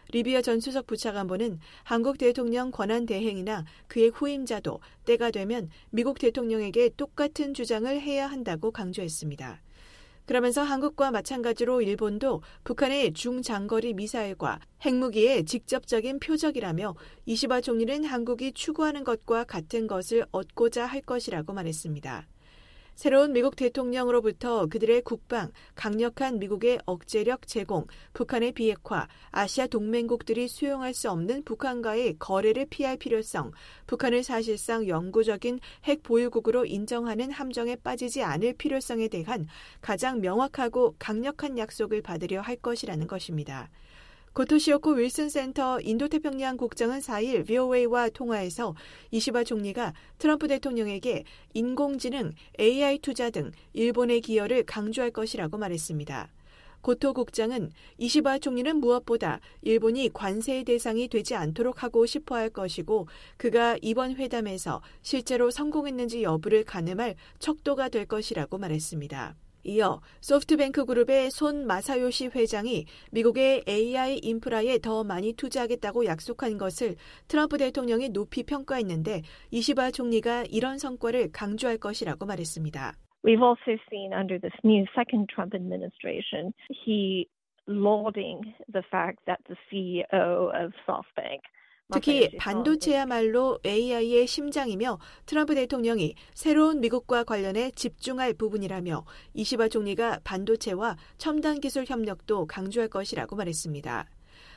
Speaker 16: 리비아 전 수석 부차관보는 한국 대통령 권한대행이나 그의 후임자도 때가 되면 미국 대통령에게 똑같은 주장을 해야 한다고 강조했습니다. 그러면서 한국과 마찬가지로 일본도 북한의 중장거리 미사일과 핵무기의 직접적인 표적이라며 이시바 총리는 한국이 추구하는 것과 같은 것을 얻고자 할 것이라고 말했습니다. 새로운 미국 대통령으로부터 그들의 국방, 강력한 미국의 억제력 제공, 북한의 비핵화, 아시아 동맹국들이 수용할 수 없는 북한과의 거래를 피할 필요성, 북한을 사실상 영구적인 핵 보유국으로 인정하는 함정에 빠지지 않을 필요성에 대한 가장 명확하고 강력한 약속을 받으려 할 것이라는 것입니다. 고토시오코 윌슨 센터 인도태평양 국장은 사일 브이오에이와 통화에서 이시바 총리가 트럼프 대통령에게 인공지능, 에이아이 투자 등 일본의 기여를 강조할 것이라고 말했습니다. 고토 국장은 이시바 총리는 무엇보다 일본이 관세의 대상이 되지 않도록 하고 싶어 할 것이고 그가 이번 회담에서 실제로 성공했는지 여부를 가늠할 척도가 될 것이라고 말했습니다. 이어 소프트뱅크 그룹의 손 마사요시 회장이 미국의 에이아이 인프라에 더 많이 투자하겠다고 약속한 것을 트럼프 대통령이 높이 평가했는데 이시바 총리가 이런 성과를 강조할 것이라고 말했습니다.
Speaker 18: We've also seen under this new second Trump administration, he lauding the fact that the 씨이오 of SoftBank
Speaker 16: 특히 반도체야말로 에이아이의 심장이며 트럼프 대통령이 새로운 미국과 관련해 집중할 부분이라며 이시바 총리가 반도체와 첨단 기술 협력도 강조할 것이라고 말했습니다.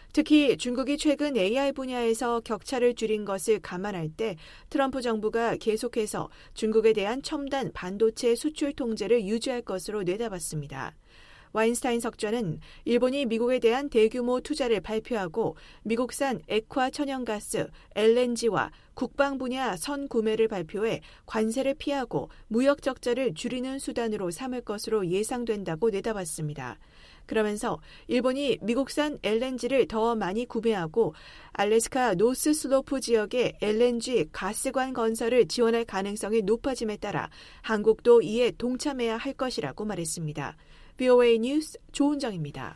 Speaker 16: 특히 중국이 최근 에이아이 분야에서 격차를 줄인 것을 감안할 때 트럼프 정부가 계속해서 중국에 대한 첨단 반도체 수출 통제를 유지할 것으로 내다봤습니다. 와인스타인 석좌는 일본이 미국에 대한 대규모 투자를 발표하고 미국산 액화 천연가스, 엘엔지와 국방 분야 선 구매를 발표해 관세를 피하고 무역 적자를 줄이는 수단으로 삼을 것으로 예상된다고 내다봤습니다. 그러면서 일본이 미국산 엘엔지를 더 많이 구매하고 알래스카 노스 슬로프 지역의 엘엔지 가스관 건설을 지원할 가능성이 높아짐에 따라 한국도 이에 동참해야 할 것이라고 말했습니다. 브이오에이 뉴스 조은정입니다.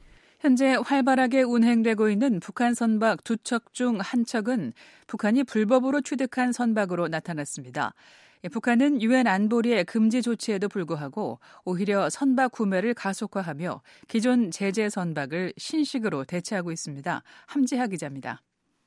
Speaker 6: 현재 활발하게 운행되고 있는 북한 선박 두 척 중 한 척은 북한이 불법으로 취득한 선박으로 나타났습니다. 북한은 유엔 안보리의 금지 조치에도 불구하고 오히려 선박 구매를 가속화하며 기존 제재 선박을 신식으로 대체하고 있습니다. 함지하 기자입니다.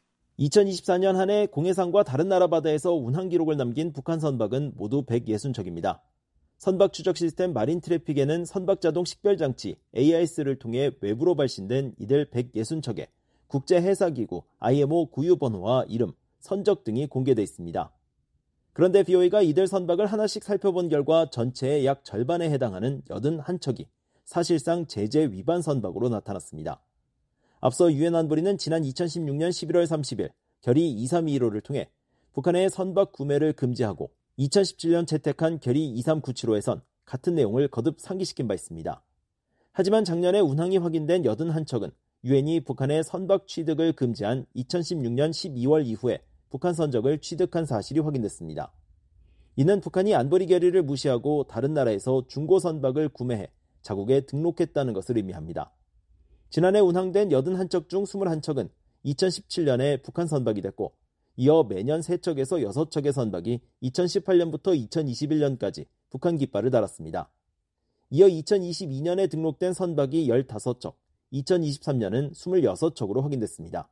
Speaker 19: 이천이십사 년 한 해 공해상과 다른 나라 바다에서 운항 기록을 남긴 북한 선박은 모두 백육십 척입니다. 선박 추적 시스템 마린 트래픽에는 선박 자동 식별 장치 에이아이에스를 통해 외부로 발신된 이들 백육십 척에 국제 해사기구 아이엠오 구유 번호와 이름, 선적 등이 공개돼 있습니다. 그런데 브이오에이가 이들 선박을 하나씩 살펴본 결과 전체의 약 절반에 해당하는 팔십일 척이 사실상 제재 위반 선박으로 나타났습니다. 앞서 유엔 안보리는 지난 이천십육 년 십일월 삼십일 결의 이삼이일오를 통해 북한의 선박 구매를 금지하고 이천십칠 년 채택한 결의 이삼구칠오에선 같은 내용을 거듭 상기시킨 바 있습니다. 하지만 작년에 운항이 확인된 팔십일 척은 유엔이 북한의 선박 취득을 금지한 이천십육 년 십이월 이후에 북한 선적을 취득한 사실이 확인됐습니다. 이는 북한이 안보리 결의를 무시하고 다른 나라에서 중고 선박을 구매해 자국에 등록했다는 것을 의미합니다. 지난해 운항된 팔십일 척 중 이십일 척은 이천십칠 년에 북한 선박이 됐고 이어 매년 세 척에서 여섯 척의 선박이 이천십팔 년부터 이천이십일 년까지 북한 깃발을 달았습니다. 이어 이천이십이 년에 등록된 선박이 십오 척, 이천이십삼 년은 이십육 척으로 확인됐습니다.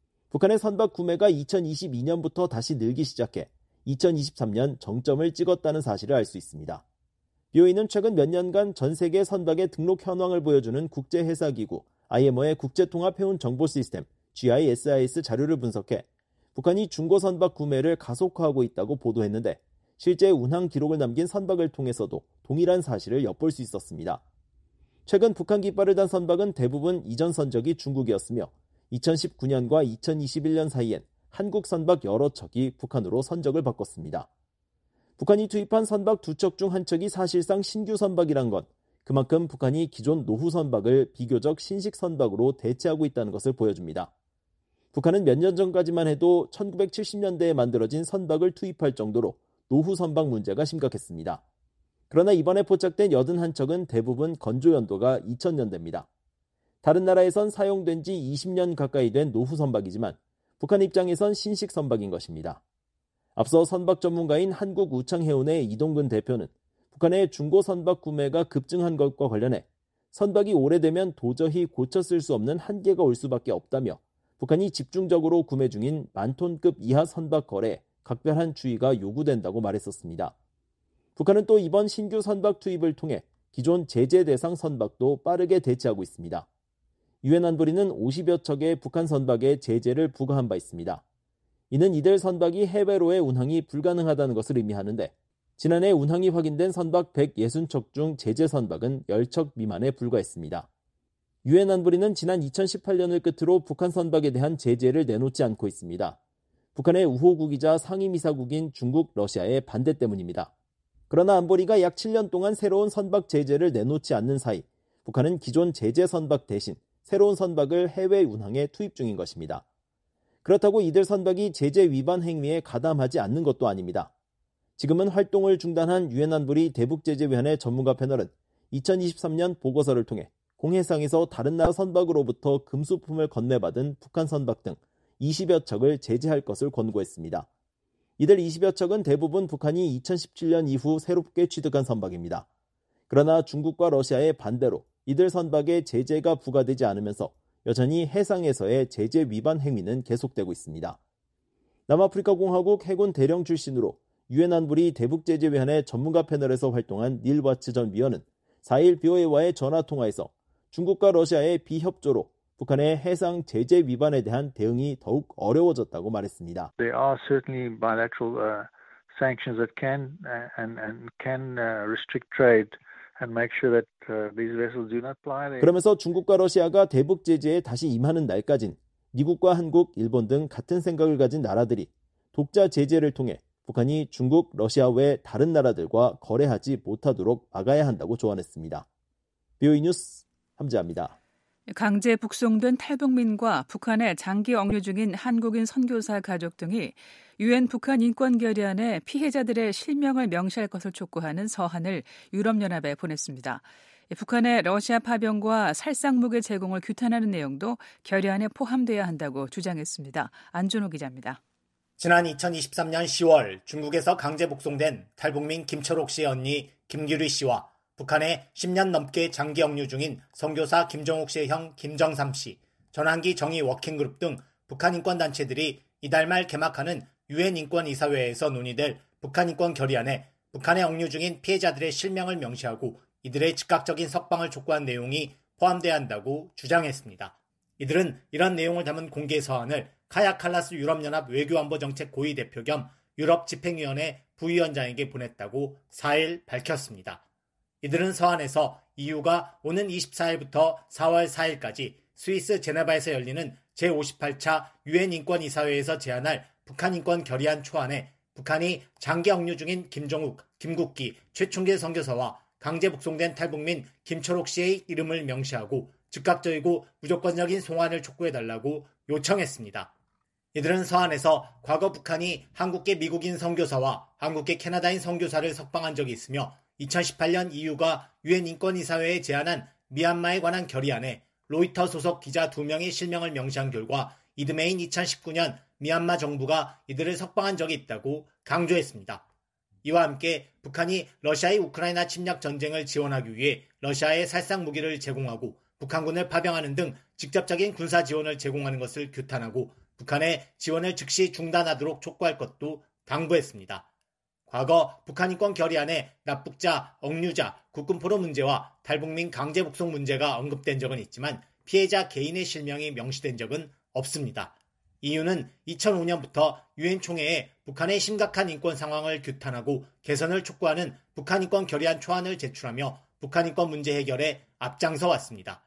Speaker 19: 북한의 선박 구매가 이천이십이 년부터 다시 늘기 시작해 이천이십삼 년 정점을 찍었다는 사실을 알 수 있습니다. 브이오에이는 최근 몇 년간 전 세계 선박의 등록 현황을 보여주는 국제해사기구 아이엠오의 국제통합해운 정보 시스템 지아이에스아이에스 자료를 분석해 북한이 중고 선박 구매를 가속화하고 있다고 보도했는데 실제 운항 기록을 남긴 선박을 통해서도 동일한 사실을 엿볼 수 있었습니다. 최근 북한 깃발을 단 선박은 대부분 이전 선적이 중국이었으며 이천십구 년과 이천이십일 년 사이엔 한국 선박 여러 척이 북한으로 선적을 바꿨습니다. 북한이 투입한 선박 두 척 중 한 척이 사실상 신규 선박이란 건 그만큼 북한이 기존 노후 선박을 비교적 신식 선박으로 대체하고 있다는 것을 보여줍니다. 북한은 몇 년 전까지만 해도 천구백칠십 년대에 만들어진 선박을 투입할 정도로 노후 선박 문제가 심각했습니다. 그러나 이번에 포착된 팔십일 척은 대부분 건조 연도가 이천 년대입니다. 다른 나라에선 사용된 지 이십 년 가까이 된 노후 선박이지만 북한 입장에선 신식 선박인 것입니다. 앞서 선박 전문가인 한국우창해운의 이동근 대표는 북한의 중고 선박 구매가 급증한 것과 관련해 선박이 오래되면 도저히 고쳐 쓸 수 없는 한계가 올 수밖에 없다며 북한이 집중적으로 구매 중인 만 톤급 이하 선박 거래에 각별한 주의가 요구된다고 말했었습니다. 북한은 또 이번 신규 선박 투입을 통해 기존 제재 대상 선박도 빠르게 대체하고 있습니다. 유엔 안보리는 오십여 척의 북한 선박에 제재를 부과한 바 있습니다. 이는 이들 선박이 해외로의 운항이 불가능하다는 것을 의미하는데 지난해 운항이 확인된 선박 백육십 척 중 제재 선박은 십 척 미만에 불과했습니다. 유엔 안보리는 지난 이천십팔 년을 끝으로 북한 선박에 대한 제재를 내놓지 않고 있습니다. 북한의 우호국이자 상임이사국인 중국, 러시아의 반대 때문입니다. 그러나 안보리가 약 칠 년 동안 새로운 선박 제재를 내놓지 않는 사이 북한은 기존 제재 선박 대신 새로운 선박을 해외 운항에 투입 중인 것입니다. 그렇다고 이들 선박이 제재 위반 행위에 가담하지 않는 것도 아닙니다. 지금은 활동을 중단한 유엔 안보리 대북제재위원회 전문가 패널은 이천이십삼 년 보고서를 통해 공해상에서 다른 나라 선박으로부터 금수품을 건네받은 북한 선박 등 이십여 척을 제재할 것을 권고했습니다. 이들 이십여 척은 대부분 북한이 이천십칠 년 이후 새롭게 취득한 선박입니다. 그러나 중국과 러시아의 반대로 이들 선박에 제재가 부과되지 않으면서 여전히 해상에서의 제재 위반 행위는 계속되고 있습니다. 남아프리카 공화국 해군 대령 출신으로 유엔 안보리 대북제재위원회 전문가 패널에서 활동한 닐 와츠 전 위원은 사 일 비오에이와의 전화통화에서 중국과 러시아의 비협조로 북한의 해상 제재 위반에 대한 대응이 더욱 어려워졌다고 말했습니다.
Speaker 20: There are certainly bilateral uh, sanctions that can uh, and, and can uh, restrict trade and make sure that uh, these vessels do not ply there.
Speaker 19: 그러면서 중국과 러시아가 대북 제재에 다시 임하는 날까진 미국과 한국, 일본 등 같은 생각을 가진 나라들이 독자 제재를 통해 북한이 중국, 러시아 외 다른 나라들과 거래하지 못하도록 막아야 한다고 조언했습니다. 비오이 뉴스 함지아입니다.
Speaker 6: 강제 북송된 탈북민과 북한에 장기 억류 중인 한국인 선교사 가족 등이 유엔 북한 인권 결의안에 피해자들의 실명을 명시할 것을 촉구하는 서한을 유럽연합에 보냈습니다. 북한의 러시아 파병과 살상무기 제공을 규탄하는 내용도 결의안에 포함돼야 한다고 주장했습니다. 안준호 기자입니다.
Speaker 21: 지난 이천이십삼 년 시월 중국에서 강제 북송된 탈북민 김철옥 씨의 언니 김규리 씨와 북한에 십 년 넘게 장기 억류 중인 선교사 김정욱 씨의 형 김정삼 씨, 전환기 정의 워킹그룹 등 북한 인권단체들이 이달 말 개막하는 유엔 인권이사회에서 논의될 북한 인권 결의안에 북한에 억류 중인 피해자들의 실명을 명시하고 이들의 즉각적인 석방을 촉구한 내용이 포함돼야 한다고 주장했습니다. 이들은 이런 내용을 담은 공개 서한을 카야 칼라스 유럽연합 외교안보정책 고위 대표 겸 유럽집행위원회 부위원장에게 보냈다고 사 일 밝혔습니다. 이들은 서한에서 이유가 오는 이십사 일부터 사월 사 일까지 스위스 제네바에서 열리는 제오십팔 차 유엔 인권이사회에서 제안할 북한 인권 결의안 초안에 북한이 장기 억류 중인 김정욱, 김국기, 최충길 선교사와 강제 북송된 탈북민 김철옥 씨의 이름을 명시하고 즉각적이고 무조건적인 송환을 촉구해달라고 요청했습니다. 이들은 서한에서 과거 북한이 한국계 미국인 선교사와 한국계 캐나다인 선교사를 석방한 적이 있으며 이천십팔 년 이유가 유엔 인권이사회에 제안한 미얀마에 관한 결의안에 로이터 소속 기자 두 명의 실명을 명시한 결과 이듬해인 이천십구 년 미얀마 정부가 이들을 석방한 적이 있다고 강조했습니다. 이와 함께 북한이 러시아의 우크라이나 침략 전쟁을 지원하기 위해 러시아에 살상 무기를 제공하고 북한군을 파병하는 등 직접적인 군사 지원을 제공하는 것을 규탄하고 북한의 지원을 즉시 중단하도록 촉구할 것도 당부했습니다. 과거 북한 인권 결의안에 납북자, 억류자, 국군포로 문제와 탈북민 강제 북송 문제가 언급된 적은 있지만 피해자 개인의 실명이 명시된 적은 없습니다. 이유는 이천오 년부터 유엔 총회에 북한의 심각한 인권 상황을 규탄하고 개선을 촉구하는 북한 인권 결의안 초안을 제출하며 북한 인권 문제 해결에 앞장서 왔습니다.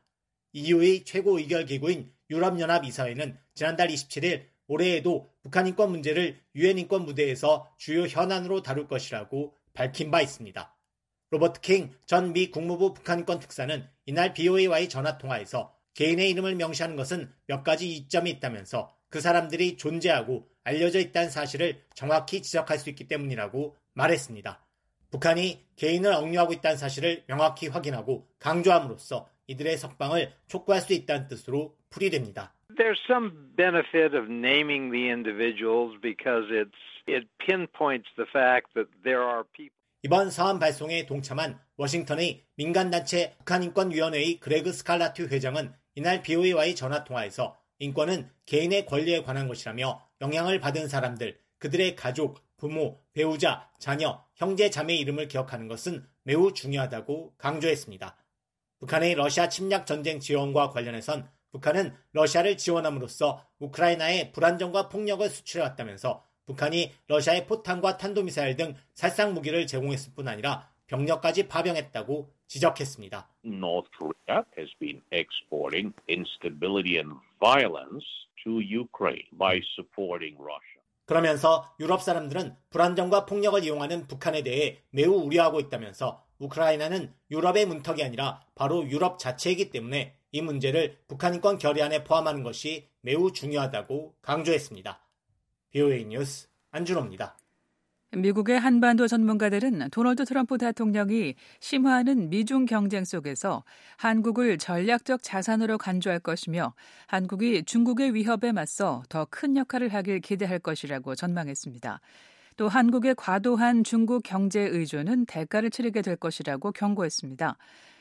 Speaker 21: 이유의 최고 의결 기구인 유럽연합 이사회는 지난달 이십칠 일 올해에도 북한 인권 문제를 유엔 인권 무대에서 주요 현안으로 다룰 것이라고 밝힌 바 있습니다. 로버트 킹 전 미 국무부 북한 인권 특사는 이날 비오에이와의 전화통화에서 개인의 이름을 명시하는 것은 몇 가지 이점이 있다면서 그 사람들이 존재하고 알려져 있다는 사실을 정확히 지적할 수 있기 때문이라고 말했습니다. 북한이 개인을 억류하고 있다는 사실을 명확히 확인하고 강조함으로써 이들의 석방을 촉구할 수 있다는 뜻으로 풀이됩니다.
Speaker 1: There's some benefit of naming the individuals because it's it pinpoints the fact that there are people.
Speaker 21: 이번 사안 발송에 동참한 워싱턴의 민간단체 북한인권위원회의 그레그 스칼라트 회장은 이날 비오에이와의 전화통화에서 인권은 개인의 권리에 관한 것이라며 영향을 받은 사람들, 그들의 가족, 부모, 배우자, 자녀, 형제, 자매의 이름을 기억하는 것은 매우 중요하다고 강조했습니다. 북한의 러시아 침략 전쟁 지원과 관련해선 북한은 러시아를 지원함으로써 우크라이나에 불안정과 폭력을 수출해왔다면서 북한이 러시아에 포탄과 탄도미사일 등 살상 무기를 제공했을 뿐 아니라 병력까지 파병했다고 지적했습니다.
Speaker 22: North Korea has been exporting instability and violence to Ukraine by supporting Russia.
Speaker 21: 그러면서 유럽 사람들은 불안정과 폭력을 이용하는 북한에 대해 매우 우려하고 있다면서 우크라이나는 유럽의 문턱이 아니라 바로 유럽 자체이기 때문에 이 문제를 북한 인권 결의안에 포함하는 것이 매우 중요하다고 강조했습니다. 비오에이 뉴스 안준호입니다.
Speaker 6: 미국의 한반도 전문가들은 도널드 트럼프 대통령이 심화하는 미중 경쟁 속에서 한국을 전략적 자산으로 간주할 것이며 한국이 중국의 위협에 맞서 더 큰 역할을 하길 기대할 것이라고 전망했습니다. 또 한국의 과도한 중국 경제 의존은 대가를 치르게 될 것이라고 경고했습니다.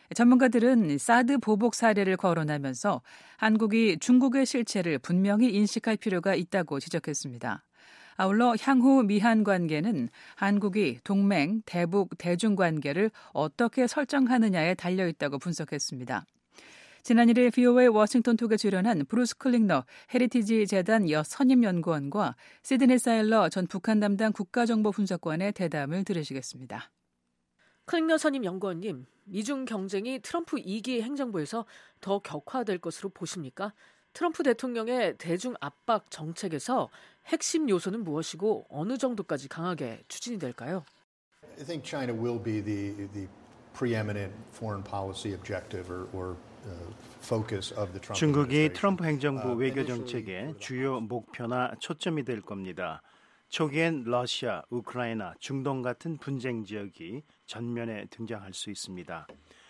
Speaker 6: 전문가들은 사드 보복 사례를 거론하면서 한국이 중국의 실체를 분명히 인식할 필요가 있다고 지적했습니다. 아울러 향후 미한 관계는 한국이 동맹, 대북, 대중 관계를 어떻게 설정하느냐에 달려있다고 분석했습니다. 지난 일 일 비오에이 워싱턴 톡에 출연한 브루스 클링너 헤리티지 재단 여선임연구원과 시드니 사일러 전 북한 담당 국가정보분석관의 대담을 들으시겠습니다.
Speaker 7: 클링너 선임연구원님, 미중 경쟁이 트럼프 이 기 행정부에서 더 격화될 것으로 보십니까? 트럼프 대통령의 대중 압박 정책에서 핵심 요소는 무엇이고 어느 정도까지 강하게 추진이 될까요?
Speaker 23: I think China will be the the preeminent foreign policy objective or, or uh, focus of the Trump
Speaker 24: 중국이 트럼프 행정부 외교 정책의 주요 목표나 초점이 될 겁니다. 초기엔 러시아, 우크라이나, 중동 같은 분쟁 지역이 전면에 등장할 수 있습니다.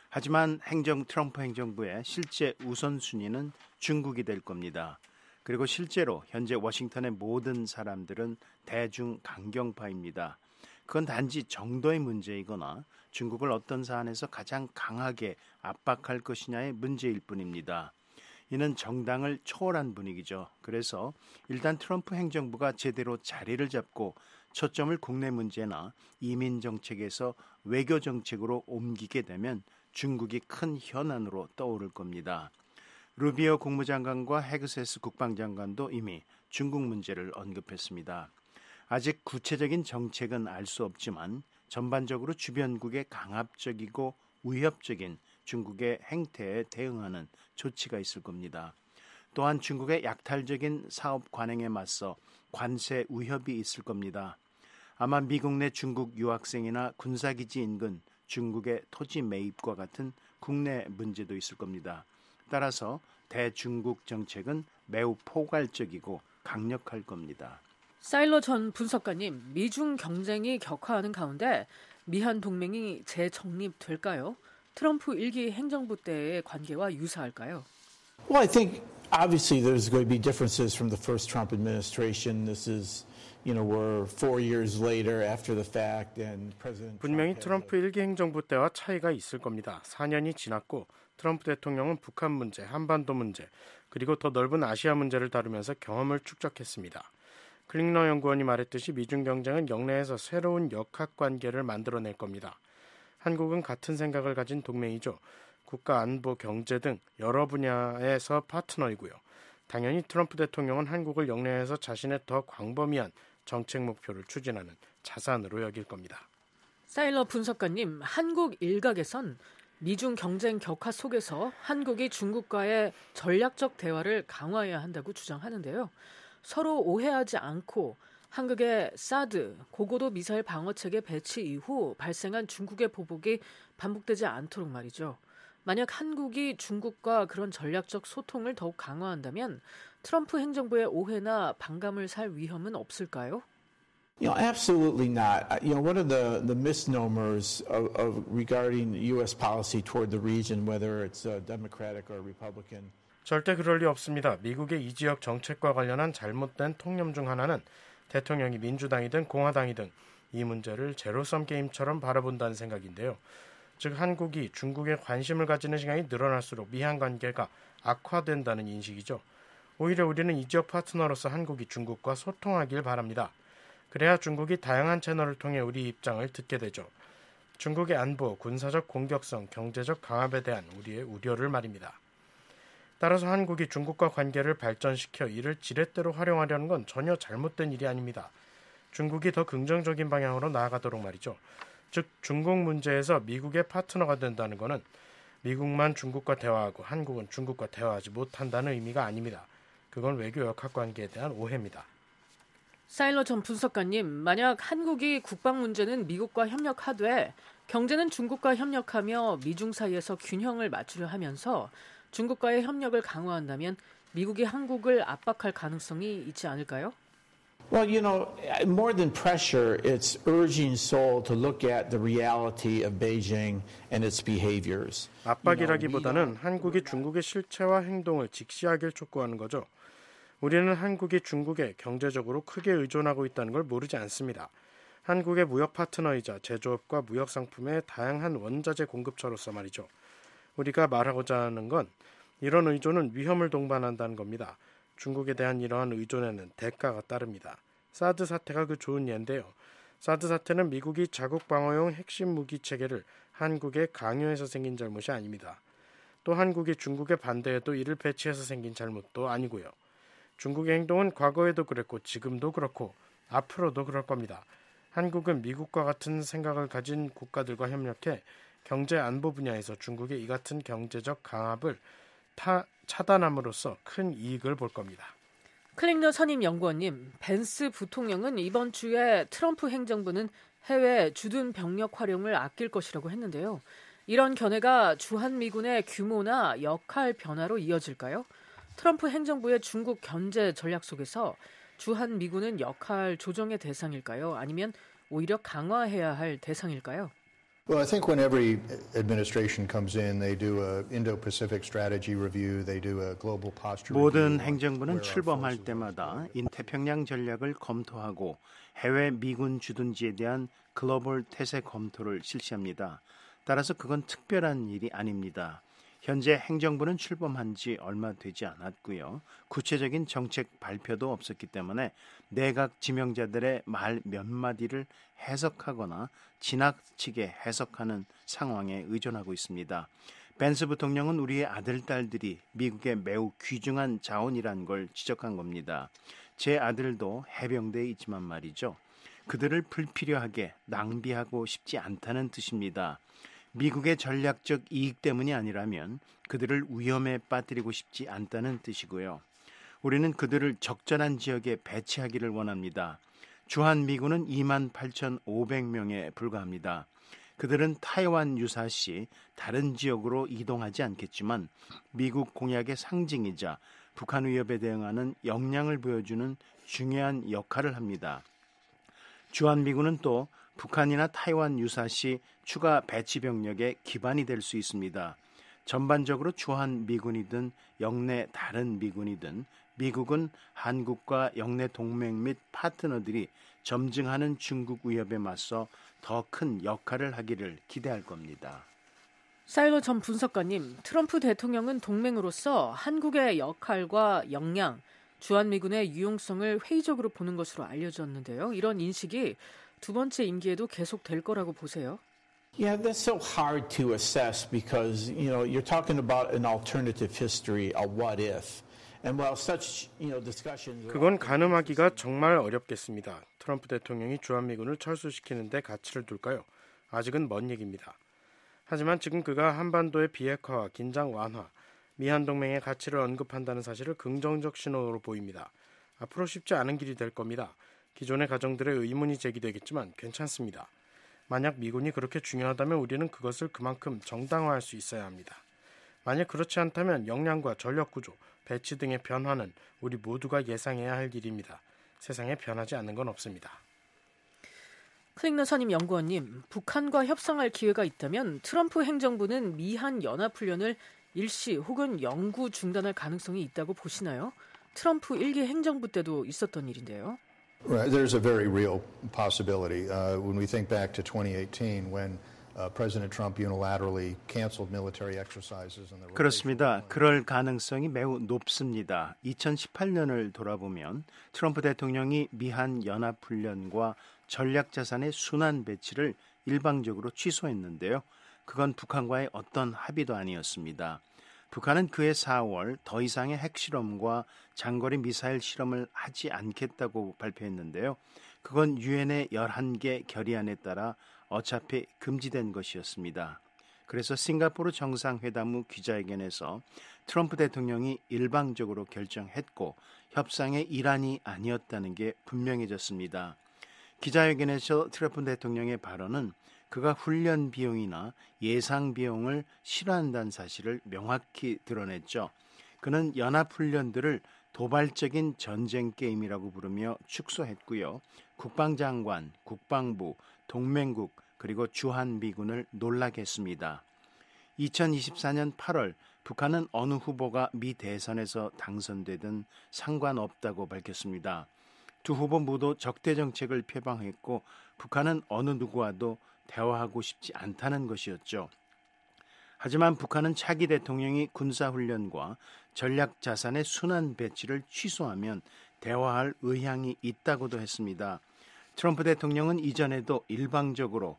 Speaker 24: 하지만 행정 트럼프 행정부의 실제 우선순위는 중국이 될 겁니다. 그리고 실제로 현재 워싱턴의 모든 사람들은 대중 강경파입니다. 그건 단지 정도의 문제이거나 중국을 어떤 사안에서 가장 강하게 압박할 것이냐의 문제일 뿐입니다. 이는 정당을 초월한 분위기죠. 그래서 일단 트럼프 행정부가 제대로 자리를 잡고 초점을 국내 문제나 이민 정책에서 외교 정책으로 옮기게 되면 중국이 큰 현안으로 떠오를 겁니다. 루비오 국무장관과 헤그세스 국방장관도 이미 중국 문제를 언급했습니다. 아직 구체적인 정책은 알 수 없지만 전반적으로 주변국의 강압적이고 위협적인 중국의 행태에 대응하는 조치가 있을 겁니다. 또한 중국의 약탈적인 사업 관행에 맞서 관세 위협이 있을 겁니다. 아마 미국 내 중국 유학생이나 군사기지 인근 중국의 토지 매입과 같은 국내 문제도 있을 겁니다. 따라서 대중국 정책은 매우 포괄적이고 강력할 겁니다.
Speaker 7: 사일러 전 분석가님, 미중 경쟁이 격화하는 가운데 미한 동맹이 재정립될까요? 트럼프 일 기 행정부 때의 관계와 유사할까요?
Speaker 25: Well, I think obviously there's going to be differences from the first Trump administration. This is, you know, we're four years later after the fact, and President.
Speaker 26: 분명히 트럼프 일 기 행정부 때와 차이가 있을 겁니다. 사 년이 지났고 트럼프 대통령은 북한 문제, 한반도 문제, 그리고 더 넓은 아시아 문제를 다루면서 경험을 축적했습니다. 클링너 연구원이 말했듯이 미중 경쟁은 영내에서 새로운 역학관계를 만들어낼 겁니다. 한국은 같은 생각을 가진 동맹이죠. 국가 안보, 경제 등 여러 분야에서 파트너이고요. 당연히 트럼프 대통령은 한국을 영내에서 자신의 더 광범위한 정책 목표를 추진하는 자산으로 여길 겁니다.
Speaker 7: 사일러 분석가님, 한국 일각에선 미중 경쟁 격화 속에서 한국이 중국과의 전략적 대화를 강화해야 한다고 주장하는데요. 서로 오해하지 않고 한국의 사드, 고고도 미사일 방어체계 배치 이후 발생한 중국의 보복이 반복되지 않도록 말이죠. 만약 한국이 중국과 그런 전략적 소통을 더욱 강화한다면 트럼프 행정부의 오해나 반감을 살 위험은 없을까요?
Speaker 25: You know, absolutely not. You know, one of the, the misnomers of, of regarding U S policy toward the region, whether it's uh, Democratic or Republican.
Speaker 26: 절대 그럴 리 없습니다. 미국의 이 지역 정책과 관련한 잘못된 통념 중 하나는 대통령이 민주당이든 공화당이든 이 문제를 제로섬 게임처럼 바라본다는 생각인데요. 즉 한국이 중국에 관심을 가지는 시간이 늘어날수록 미한 관계가 악화된다는 인식이죠. 오히려 우리는 이 지역 파트너로서 한국이 중국과 소통하길 바랍니다. 그래야 중국이 다양한 채널을 통해 우리 입장을 듣게 되죠. 중국의 안보, 군사적 공격성, 경제적 강압에 대한 우리의 우려를 말입니다. 따라서 한국이 중국과 관계를 발전시켜 이를 지렛대로 활용하려는 건 전혀 잘못된 일이 아닙니다. 중국이 더 긍정적인 방향으로 나아가도록 말이죠. 즉 중국 문제에서 미국의 파트너가 된다는 것은 미국만 중국과 대화하고 한국은 중국과 대화하지 못한다는 의미가 아닙니다. 그건 외교 역학 관계에 대한 오해입니다.
Speaker 7: 사일러 전 분석가님, 만약 한국이 국방 문제는 미국과 협력하되 경제는 중국과 협력하며 미중 사이에서 균형을 맞추려 하면서 중국과의 협력을 강화한다면 미국이 한국을 압박할 가능성이 있지 않을까요?
Speaker 25: Well, you know, more than pressure, it's urging Seoul to look at the reality of Beijing and its behaviors.
Speaker 26: 압박이라기보다는 한국이 중국의 실체와 행동을 직시하길 촉구하는 거죠. 우리는 한국이 중국에 경제적으로 크게 의존하고 있다는 걸 모르지 않습니다. 한국의 무역 파트너이자 제조업과 무역 상품의 다양한 원자재 공급처로서 말이죠. 우리가 말하고자 하는 건 이런 의존은 위험을 동반한다는 겁니다. 중국에 대한 이러한 의존에는 대가가 따릅니다. 사드 사태가 그 좋은 예인데요. 사드 사태는 미국이 자국 방어용 핵심 무기 체계를 한국에 강요해서 생긴 잘못이 아닙니다. 또 한국이 중국에 반대해도 이를 배치해서 생긴 잘못도 아니고요. 중국의 행동은 과거에도 그랬고 지금도 그렇고 앞으로도 그럴 겁니다. 한국은 미국과 같은 생각을 가진 국가들과 협력해 경제 안보 분야에서 중국의 이 같은 경제적 강압을 타, 차단함으로써 큰 이익을 볼 겁니다.
Speaker 7: 클링너 선임 연구원님, 벤스 부통령은 이번 주에 트럼프 행정부는 해외 주둔 병력 활용을 아낄 것이라고 했는데요. 이런 견해가 주한미군의 규모나 역할 변화로 이어질까요? 트럼프 행정부의 중국 견제 전략 속에서 주한미군은 역할 조정의 대상일까요? 아니면 오히려 강화해야 할 대상일까요?
Speaker 23: Well, I think when every administration comes in, they do a Indo-Pacific strategy review, they do a global posture review.
Speaker 24: 모든 행정부는 출범할 때마다 인태평양 전략을 검토하고 해외 미군 주둔지에 대한 글로벌 태세 검토를 실시합니다. 따라서 그건 특별한 일이 아닙니다. 현재 행정부는 출범한 지 얼마 되지 않았고요. 구체적인 정책 발표도 없었기 때문에 내각 지명자들의 말 몇 마디를 해석하거나 지나치게 해석하는 상황에 의존하고 있습니다. 벤스 부통령은 우리의 아들, 딸들이 미국의 매우 귀중한 자원이란 걸 지적한 겁니다. 제 아들도 해병대에 있지만 말이죠. 그들을 불필요하게 낭비하고 싶지 않다는 뜻입니다. 미국의 전략적 이익 때문이 아니라면 그들을 위험에 빠뜨리고 싶지 않다는 뜻이고요. 우리는 그들을 적절한 지역에 배치하기를 원합니다. 주한미군은 이만 팔천오백 명에 불과합니다. 그들은 타이완 유사시 다른 지역으로 이동하지 않겠지만 미국 공약의 상징이자 북한 위협에 대응하는 역량을 보여주는 중요한 역할을 합니다. 주한미군은 또 북한이나 타이완 유사시 추가 배치 병력의 기반이 될 수 있습니다. 전반적으로 주한미군이든 영내 다른 미군이든 미국은 한국과 영내 동맹 및 파트너들이 점증하는 중국 위협에 맞서 더 큰 역할을 하기를 기대할 겁니다.
Speaker 7: 사일러 전 분석가님, 트럼프 대통령은 동맹으로서 한국의 역할과 역량, 주한미군의 유용성을 회의적으로 보는 것으로 알려졌는데요. 이런 인식이 두 번째 임기에도 계속 될 거라고 보세요?
Speaker 25: Yeah, that's so hard to assess because, you know, you're talking about an alternative history, a what if. And while such, you know, discussions
Speaker 26: 그건 가늠하기가 정말 어렵겠습니다. 트럼프 대통령이 주한미군을 철수시키는 데 가치를 둘까요? 아직은 먼 얘기입니다. 하지만 지금 그가 한반도의 비핵화와 긴장 완화, 미한동맹의 가치를 언급한다는 사실을 긍정적 신호로 보입니다. 앞으로 쉽지 않은 길이 될 겁니다. 기존의 가정들의 의문이 제기되겠지만 괜찮습니다. 만약 미군이 그렇게 중요하다면 우리는 그것을 그만큼 정당화할 수 있어야 합니다. 만약 그렇지 않다면 역량과 전력구조, 배치 등의 변화는 우리 모두가 예상해야 할 일입니다. 세상에 변하지 않는 건 없습니다.
Speaker 7: 클링너 선임 연구원님, 북한과 협상할 기회가 있다면 트럼프 행정부는 미한 연합훈련을 일시 혹은 영구 중단할 가능성이 있다고 보시나요? 트럼프 일기 행정부 때도 있었던 일인데요.
Speaker 23: Right. There's a very real possibility. Uh, when we think back to twenty eighteen, when uh, President Trump unilaterally canceled military exercises. And the
Speaker 24: 그렇습니다. 그럴 가능성이 매우 높습니다. 이천십팔 년을 돌아보면 트럼프 대통령이 미한 연합훈련과 전략자산의 순환 배치를 일방적으로 취소했는데요. 그건 북한과의 어떤 합의도 아니었습니다. 북한은 그해 사월 더 이상의 핵실험과 장거리 미사일 실험을 하지 않겠다고 발표했는데요. 그건 유엔의 열한 개 결의안에 따라 어차피 금지된 것이었습니다. 그래서 싱가포르 정상회담 후 기자회견에서 트럼프 대통령이 일방적으로 결정했고 협상의 일환이 아니었다는 게 분명해졌습니다. 기자회견에서 트럼프 대통령의 발언은 그가 훈련 비용이나 예상 비용을 싫어한다는 사실을 명확히 드러냈죠. 그는 연합훈련들을 도발적인 전쟁 게임이라고 부르며 축소했고요. 국방장관, 국방부, 동맹국 그리고 주한미군을 놀라게 했습니다. 이천이십사 년 팔월 북한은 어느 후보가 미 대선에서 당선되든 상관없다고 밝혔습니다. 두 후보 모두 적대 정책을 표방했고 북한은 어느 누구와도 대화하고 싶지 않다는 것이었죠. 하지만 북한은 차기 대통령이 군사훈련과 전략자산의 순환 배치를 취소하면 대화할 의향이 있다고도 했습니다. 트럼프 대통령은 이전에도 일방적으로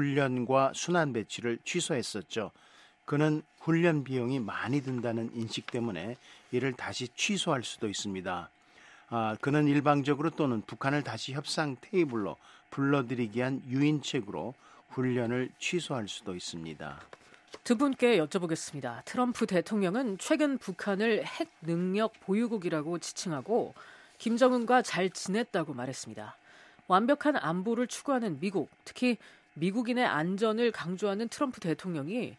Speaker 24: 훈련과 순환 배치를 취소했었죠. 그는 훈련 비용이 많이 든다는 인식 때문에 이를 다시 취소할 수도 있습니다. 아, 그는 일방적으로 또는 북한을 다시 협상 테이블로 불러들이기 위한 유인책으로 훈련을 취소할 수도 있습니다.
Speaker 7: 두 분께 여쭤보겠습니다. 트럼프 대통령은 최근 북한을 핵 능력 보유국이라고 지칭하고 김정은과 잘 지냈다고 말했습니다. 완벽한 안보를 추구하는 미국, 특히 미국인의 안전을 강조하는 트럼프 대통령이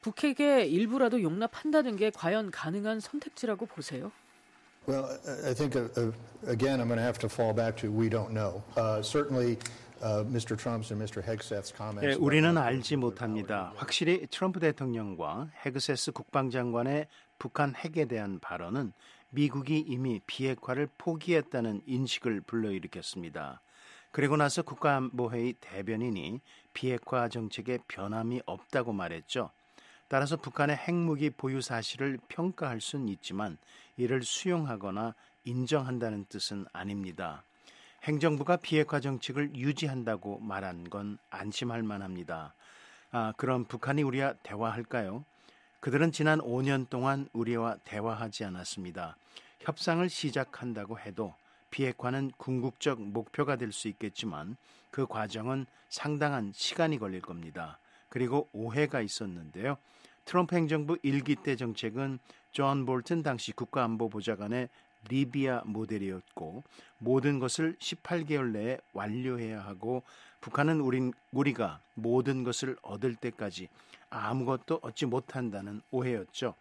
Speaker 7: 북핵의 일부라도 용납한다는 게 과연 가능한 선택지라고 보세요?
Speaker 23: Well, I think uh, again I'm going to have to fall back to we don't know. Uh, certainly. Uh, 미스터 Trump's and 미스터 Hegseth's comments.
Speaker 24: 네, 우리는 알지 못합니다. 확실히 트럼프 대통령과 헤그세스 국방장관의 북한 핵에 대한 발언은 미국이 이미 비핵화를 포기했다는 인식을 불러일으켰습니다. 그리고 나서 국가안보회의 대변인이 비핵화 정책에 변함이 없다고 말했죠. 따라서 북한의 핵무기 보유 사실을 평가할 수는 있지만 이를 수용하거나 인정한다는 뜻은 아닙니다. 행정부가 비핵화 정책을 유지한다고 말한 건 안심할 만합니다. 아, 그럼 북한이 우리와 대화할까요? 그들은 지난 오 년 동안 우리와 대화하지 않았습니다. 협상을 시작한다고 해도 비핵화는 궁극적 목표가 될 수 있겠지만 그 과정은 상당한 시간이 걸릴 겁니다. 그리고 오해가 있었는데요. 트럼프 행정부 일 기 때 정책은 존 볼튼 당시 국가안보보좌관의 리비아 모델이었고 모든 것을 십팔 개월 내에 완료해야 하고 북한은 우린, 우리가 모든 것을 얻을 때까지 아무것도 얻지 못한다는 오해였죠.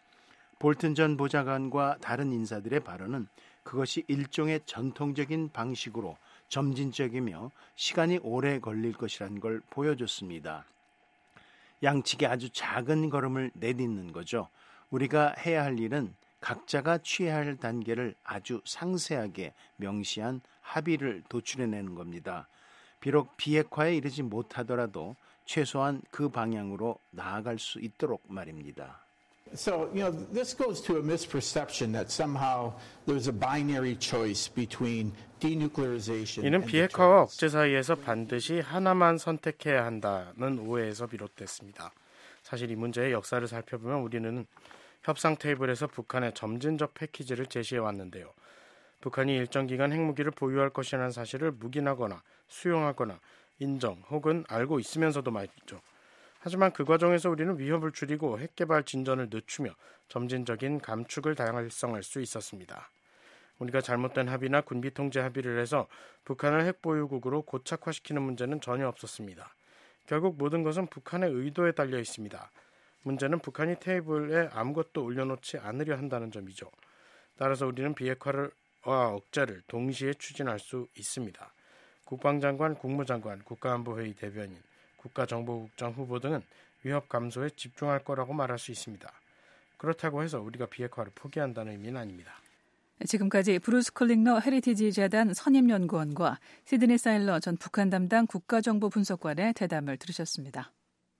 Speaker 24: 볼튼 전 보좌관과 다른 인사들의 발언은 그것이 일종의 전통적인 방식으로 점진적이며 시간이 오래 걸릴 것이라는 걸 보여줬습니다. 양측이 아주 작은 걸음을 내딛는 거죠. 우리가 해야 할 일은 각자가 취해야 할 단계를 아주 상세하게 명시한 합의를 도출해내는 겁니다. 비록 비핵화에 이르지 못하더라도 최소한 그 방향으로 나아갈 수 있도록 말입니다.
Speaker 25: So, you know, this goes to a misperception that somehow there's a binary choice between denuclearization.
Speaker 26: 이는 비핵화와 억제 사이에서 반드시 하나만 선택해야 한다는 오해에서 비롯됐습니다. 사실 이 문제의 역사를 살펴보면 우리는 협상 테이블에서 북한의 점진적 패키지를 제시해 왔는데요. 북한이 일정 기간 핵무기를 보유할 것이라는 사실을 묵인하거나 수용하거나 인정 혹은 알고 있으면서도 말이죠. 하지만 그 과정에서 우리는 위협을 줄이고 핵개발 진전을 늦추며 점진적인 감축을 달성할 수 있었습니다. 우리가 잘못된 합의나 군비 통제 합의를 해서 북한을 핵보유국으로 고착화시키는 문제는 전혀 없었습니다. 결국 모든 것은 북한의 의도에 달려 있습니다. 문제는 북한이 테이블에 아무것도 올려놓지 않으려 한다는 점이죠. 따라서 우리는 비핵화와 억제를 동시에 추진할 수 있습니다. 국방장관, 국무장관, 국가안보회의 대변인, 국가정보국장 후보 등은 위협 감소에 집중할 거라고 말할 수 있습니다. 그렇다고 해서 우리가 비핵화를 포기한다는 의미는 아닙니다.
Speaker 6: 지금까지 브루스 콜링러 헤리티지 재단 선임연구원과 시드니 사일러 전 북한 담당 국가정보분석관의 대담을 들으셨습니다.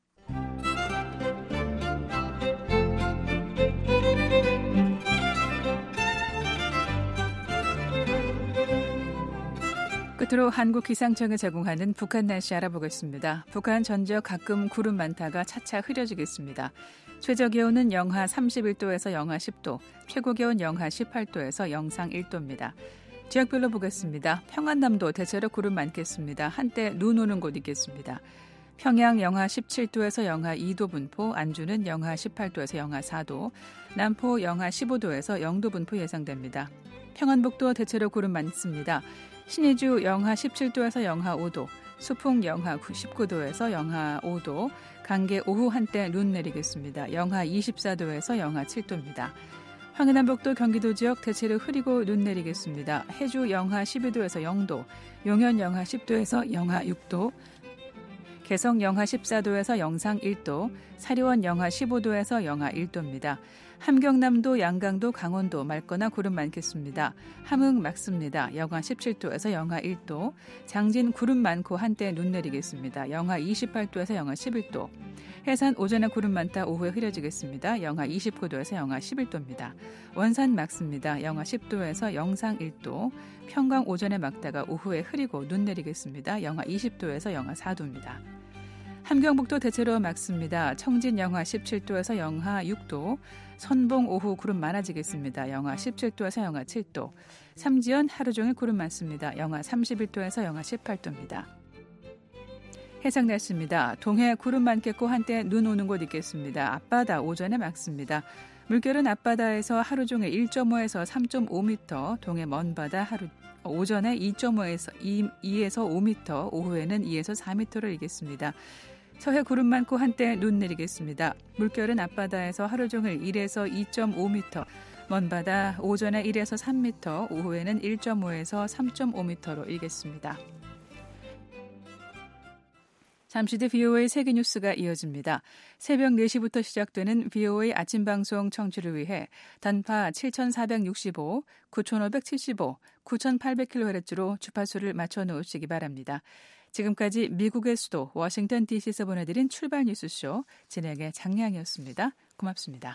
Speaker 6: 끝으로 한국기상청이 제공하는 북한 날씨 알아보겠습니다. 북한 전 지역 가끔 구름 많다가 차차 흐려지겠습니다. 최저 기온은 영하 삼십일 도에서 영하 십 도, 최고 기온 영하 십팔 도에서 영상 일 도입니다. 지역별로 보겠습니다. 평안남도 대체로 구름 많겠습니다. 한때 눈 오는 곳 있겠습니다. 평양 영하 십칠 도에서 영하 이 도 분포, 안주는 영하 십팔 도에서 영하 사 도, 남포 영하 십오 도에서 영 도 분포 예상됩니다. 평안북도 대체로 구름 많습니다. 신의주 영하 십칠 도에서 영하 오 도, 수풍 영하 십구 도에서 영하 오 도, 강계 오후 한때 눈 내리겠습니다. 영하 이십사 도에서 영하 칠 도입니다. 황해남북도 경기도 지역 대체로 흐리고 눈 내리겠습니다. 해주 영하 십이 도에서 영 도, 용현 영하 십 도에서 영하 육 도, 개성 영하 십사 도에서 영상 일 도, 사리원 영하 십오 도에서 영하 일 도입니다. 함경남도, 양강도, 강원도 맑거나 구름 많겠습니다. 함흥 맑습니다. 영하 십칠 도에서 영하 일 도, 장진 구름 많고 한때 눈 내리겠습니다. 영하 이십팔 도에서 영하 십일 도, 해산 오전에 구름 많다 오후에 흐려지겠습니다. 영하 이십구 도에서 영하 십일 도입니다. 원산 맑습니다. 영하 십 도에서 영상 일 도, 평강 오전에 맑다가 오후에 흐리고 눈 내리겠습니다. 영하 이십 도에서 영하 사 도입니다. 함경북도 대체로 맑습니다. 청진 영하 십칠 도에서 영하 육 도, 선봉 오후 구름 많아지겠습니다. 영하 십칠 도에서 영하 칠 도, 삼지연 하루 종일 구름 많습니다. 영하 삼십일 도에서 영하 십팔 도입니다. 해상 날씨입니다. 동해 구름 많겠고 한때 눈 오는 곳 있겠습니다. 앞바다 오전에 맑습니다. 물결은 앞바다에서 하루 종일 일 점 오에서 삼 점 오 미터, 동해 먼바다 하루 오전에 이 점 오에서 이에서 오 미터, 오후에는 이에서 사 미터를 일겠습니다. 서해 구름 많고 한때 눈 내리겠습니다. 물결은 앞바다에서 하루 종일 일에서 이 점 오 미터, 먼바다 오전에 일에서 삼 미터, 오후에는 일 점 오에서 삼 점 오 미터로 일겠습니다. 잠시 뒤 브이오에이 세계뉴스가 이어집니다. 새벽 네 시부터 시작되는 브이오에이 아침방송 청취를 위해 단파 칠천사백육십오, 구천오백칠십오, 구천팔백 킬로헤르츠로 주파수를 맞춰놓으시기 바랍니다. 지금까지 미국의 수도 워싱턴 디씨에서 보내드린 출발 뉴스쇼 진행의 장량이었습니다. 고맙습니다.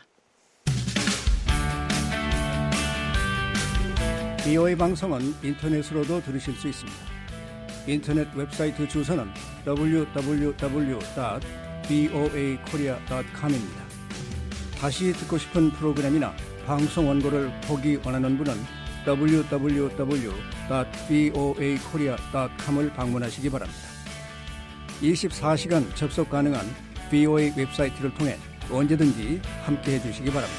Speaker 2: 브이오에이 방송은 인터넷으로도 들으실 수 있습니다. 인터넷 웹사이트 주소는 더블유 더블유 더블유 닷 브이오에이 코리아 닷 컴입니다. 다시 듣고 싶은 프로그램이나 방송 원고를 보기 원하는 분은 더블유 더블유 더블유 닷 브이오에이 코리아 닷 컴을 방문하시기 바랍니다. 이십사 시간 접속 가능한 브이오에이 웹사이트를 통해 언제든지 함께해 주시기 바랍니다.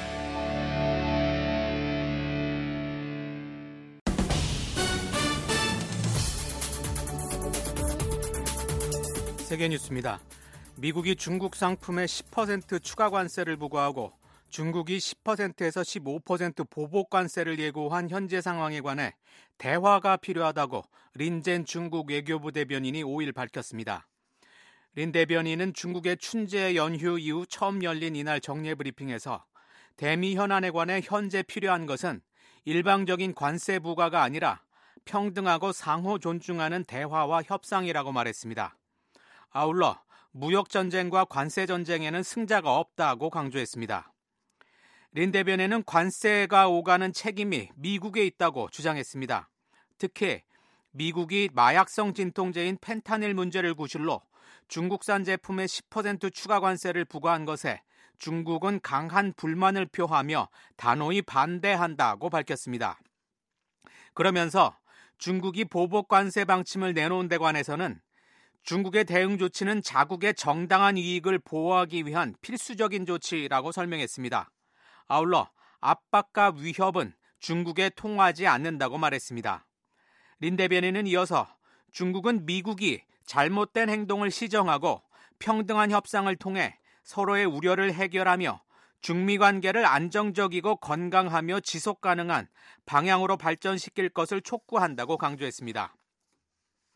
Speaker 3: 세계뉴스입니다. 미국이 중국 상품에 십 퍼센트 추가 관세를 부과하고 중국이 십 퍼센트에서 십오 퍼센트 보복 관세를 예고한 현재 상황에 관해 대화가 필요하다고 린젠 중국 외교부 대변인이 오일 밝혔습니다. 린 대변인은 중국의 춘제 연휴 이후 처음 열린 이날 정례 브리핑에서 대미 현안에 관해 현재 필요한 것은 일방적인 관세 부과가 아니라 평등하고 상호 존중하는 대화와 협상이라고 말했습니다. 아울러 무역전쟁과 관세전쟁에는 승자가 없다고 강조했습니다. 린 대변인은 관세가 오가는 책임이 미국에 있다고 주장했습니다. 특히 미국이 마약성 진통제인 펜타닐 문제를 구실로 중국산 제품에 십 퍼센트 추가 관세를 부과한 것에 중국은 강한 불만을 표하며 단호히 반대한다고 밝혔습니다. 그러면서 중국이 보복 관세 방침을 내놓은 데 관해서는 중국의 대응 조치는 자국의 정당한 이익을 보호하기 위한 필수적인 조치라고 설명했습니다. 아울러 압박과 위협은 중국에 통하지 않는다고 말했습니다. 린 대변인은 이어서 중국은 미국이 잘못된 행동을 시정하고 평등한 협상을 통해 서로의 우려를 해결하며 중미 관계를 안정적이고 건강하며 지속 가능한 방향으로 발전시킬 것을 촉구한다고 강조했습니다.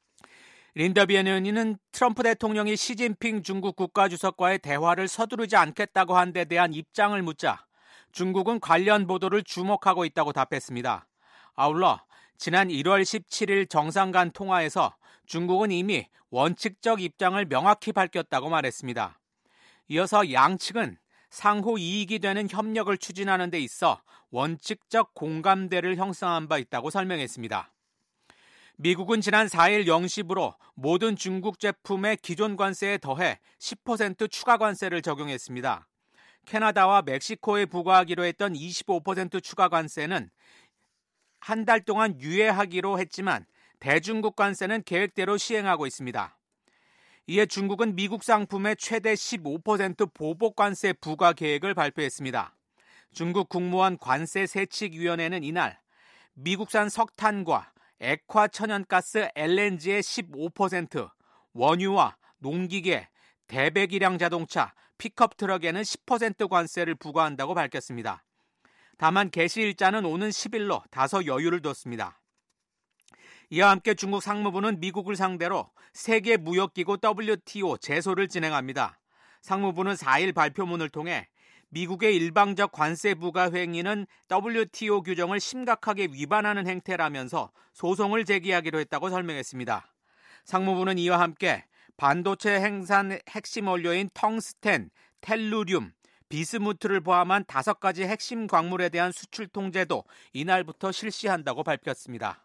Speaker 3: 린더 비에넌이는 트럼프 대통령이 시진핑 중국 국가주석과의 대화를 서두르지 않겠다고 한 데 대한 입장을 묻자 중국은 관련 보도를 주목하고 있다고 답했습니다. 아울러 지난 일월 십칠일 정상 간 통화에서 중국은 이미 원칙적 입장을 명확히 밝혔다고 말했습니다. 이어서 양측은 상호 이익이 되는 협력을 추진하는 데 있어 원칙적 공감대를 형성한 바 있다고 설명했습니다. 미국은 지난 사일 영 시부로 모든 중국 제품의 기존 관세에 더해 십 퍼센트 추가 관세를 적용했습니다. 캐나다와 멕시코에 부과하기로 했던 이십오 퍼센트 추가 관세는 한 달 동안 유예하기로 했지만 대중국 관세는 계획대로 시행하고 있습니다. 이에 중국은 미국 상품의 최대 십오 퍼센트 보복 관세 부과 계획을 발표했습니다. 중국 국무원 관세세칙위원회는 이날 미국산 석탄과 액화 천연가스 엘엔지의 십오 퍼센트, 원유와 농기계, 대배기량 자동차, 픽업 트럭에는 십 퍼센트 관세를 부과한다고 밝혔습니다. 다만 개시 일자는 오는 십일로 다소 여유를 뒀습니다. 이와 함께 중국 상무부는 미국을 상대로 세계 무역기구 더블유티오 제소를 진행합니다. 상무부는 사일 발표문을 통해 미국의 일방적 관세 부과 행위는 더블유티오 규정을 심각하게 위반하는 행태라면서 소송을 제기하기로 했다고 설명했습니다. 상무부는 이와 함께 반도체 생산 핵심 원료인 텅스텐, 텔루륨, 비스무트를 포함한 다섯 가지 핵심 광물에 대한 수출 통제도 이날부터 실시한다고 밝혔습니다.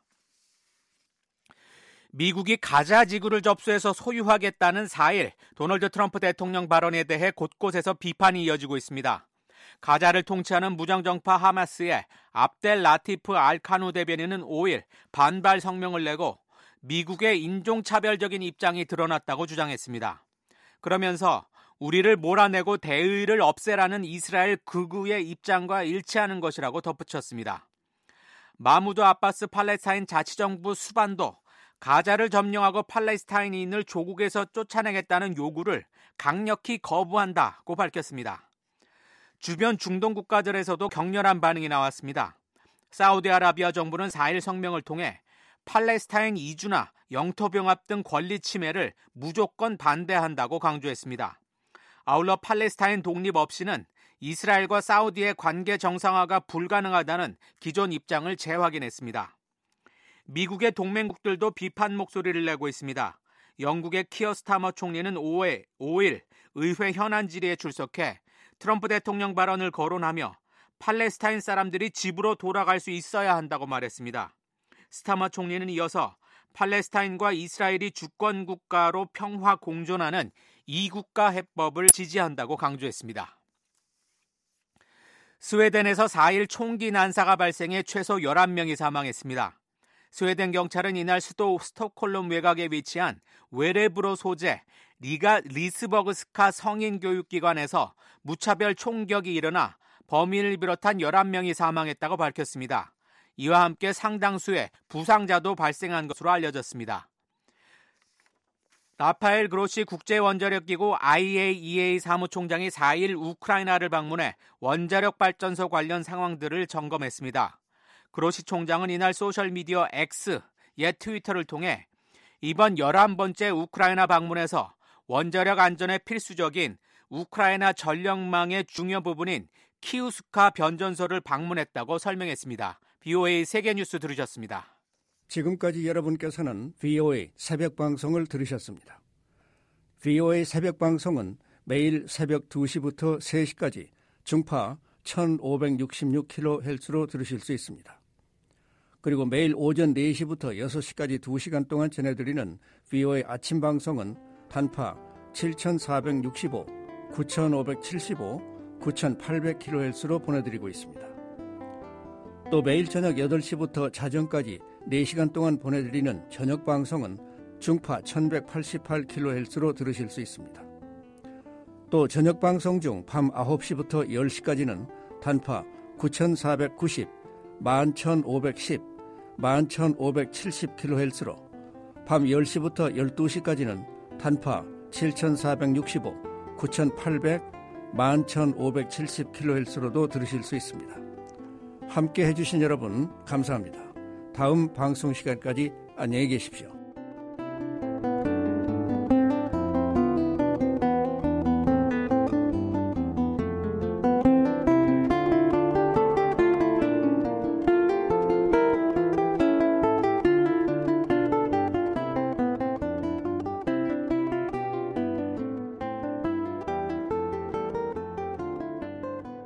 Speaker 3: 미국이 가자 지구를 접수해서 소유하겠다는 사일 도널드 트럼프 대통령 발언에 대해 곳곳에서 비판이 이어지고 있습니다. 가자를 통치하는 무장정파 하마스의 압델 라티프 알카누 대변인은 오일 반발 성명을 내고 미국의 인종차별적인 입장이 드러났다고 주장했습니다. 그러면서 우리를 몰아내고 대의를 없애라는 이스라엘 극우의 입장과 일치하는 것이라고 덧붙였습니다. 마무드 아바스 팔레스타인 자치정부 수반도 가자를 점령하고 팔레스타인인을 조국에서 쫓아내겠다는 요구를 강력히 거부한다고 밝혔습니다. 주변 중동 국가들에서도 격렬한 반응이 나왔습니다. 사우디아라비아 정부는 사일 성명을 통해 팔레스타인 이주나 영토병합 등 권리 침해를 무조건 반대한다고 강조했습니다. 아울러 팔레스타인 독립 없이는 이스라엘과 사우디의 관계 정상화가 불가능하다는 기존 입장을 재확인했습니다. 미국의 동맹국들도 비판 목소리를 내고 있습니다. 영국의 키어 스타머 총리는 오일 의회 현안 질의에 출석해 트럼프 대통령 발언을 거론하며 팔레스타인 사람들이 집으로 돌아갈 수 있어야 한다고 말했습니다. 스타머 총리는 이어서 팔레스타인과 이스라엘이 주권 국가로 평화 공존하는 이국가 해법을 지지한다고 강조했습니다. 스웨덴에서 사일 총기 난사가 발생해 최소 열한 명이 사망했습니다. 스웨덴 경찰은 이날 수도 스톡홀름 외곽에 위치한 웨레브로 소재 리가 리스버그스카 성인교육기관에서 무차별 총격이 일어나 범인을 비롯한 열한 명이 사망했다고 밝혔습니다. 이와 함께 상당수의 부상자도 발생한 것으로 알려졌습니다. 라파엘 그로시 국제원자력기구 아이에이이에이 사무총장이 사일 우크라이나를 방문해 원자력 발전소 관련 상황들을 점검했습니다. 그로시 총장은 이날 소셜미디어 X, 옛 트위터를 통해 이번 열한 번째 우크라이나 방문에서 원자력 안전에 필수적인 우크라이나 전력망의 중요 부분인 키우스카 변전소를 방문했다고 설명했습니다. 브이오에이 세계뉴스 들으셨습니다.
Speaker 2: 지금까지 여러분께서는 브이오에이 새벽방송을 들으셨습니다. 브이오에이 새벽방송은 매일 새벽 두 시부터 세 시까지 중파 천오백육십육 킬로헤르츠로 들으실 수 있습니다. 그리고 매일 오전 네 시부터 여섯 시까지 두 시간 동안 전해드리는 브이오에이 아침 방송은 단파 칠천사백육십오, 구천오백칠십오, 구천팔백 킬로헤르츠로 보내드리고 있습니다. 또 매일 저녁 여덟 시부터 자정까지 네 시간 동안 보내드리는 저녁 방송은 중파 천백팔십팔 킬로헤르츠로 들으실 수 있습니다. 또 저녁 방송 중 밤 아홉 시부터 열 시까지는 단파 구천사백구십, 만 천오백십, 만 천오백칠십 킬로헤르츠로 밤 열 시부터 열두 시까지는 단파 칠천사백육십오, 구천팔백, 만 천오백칠십 킬로헤르츠로도 들으실 수 있습니다. 함께 해주신 여러분 감사합니다. 다음 방송 시간까지 안녕히 계십시오.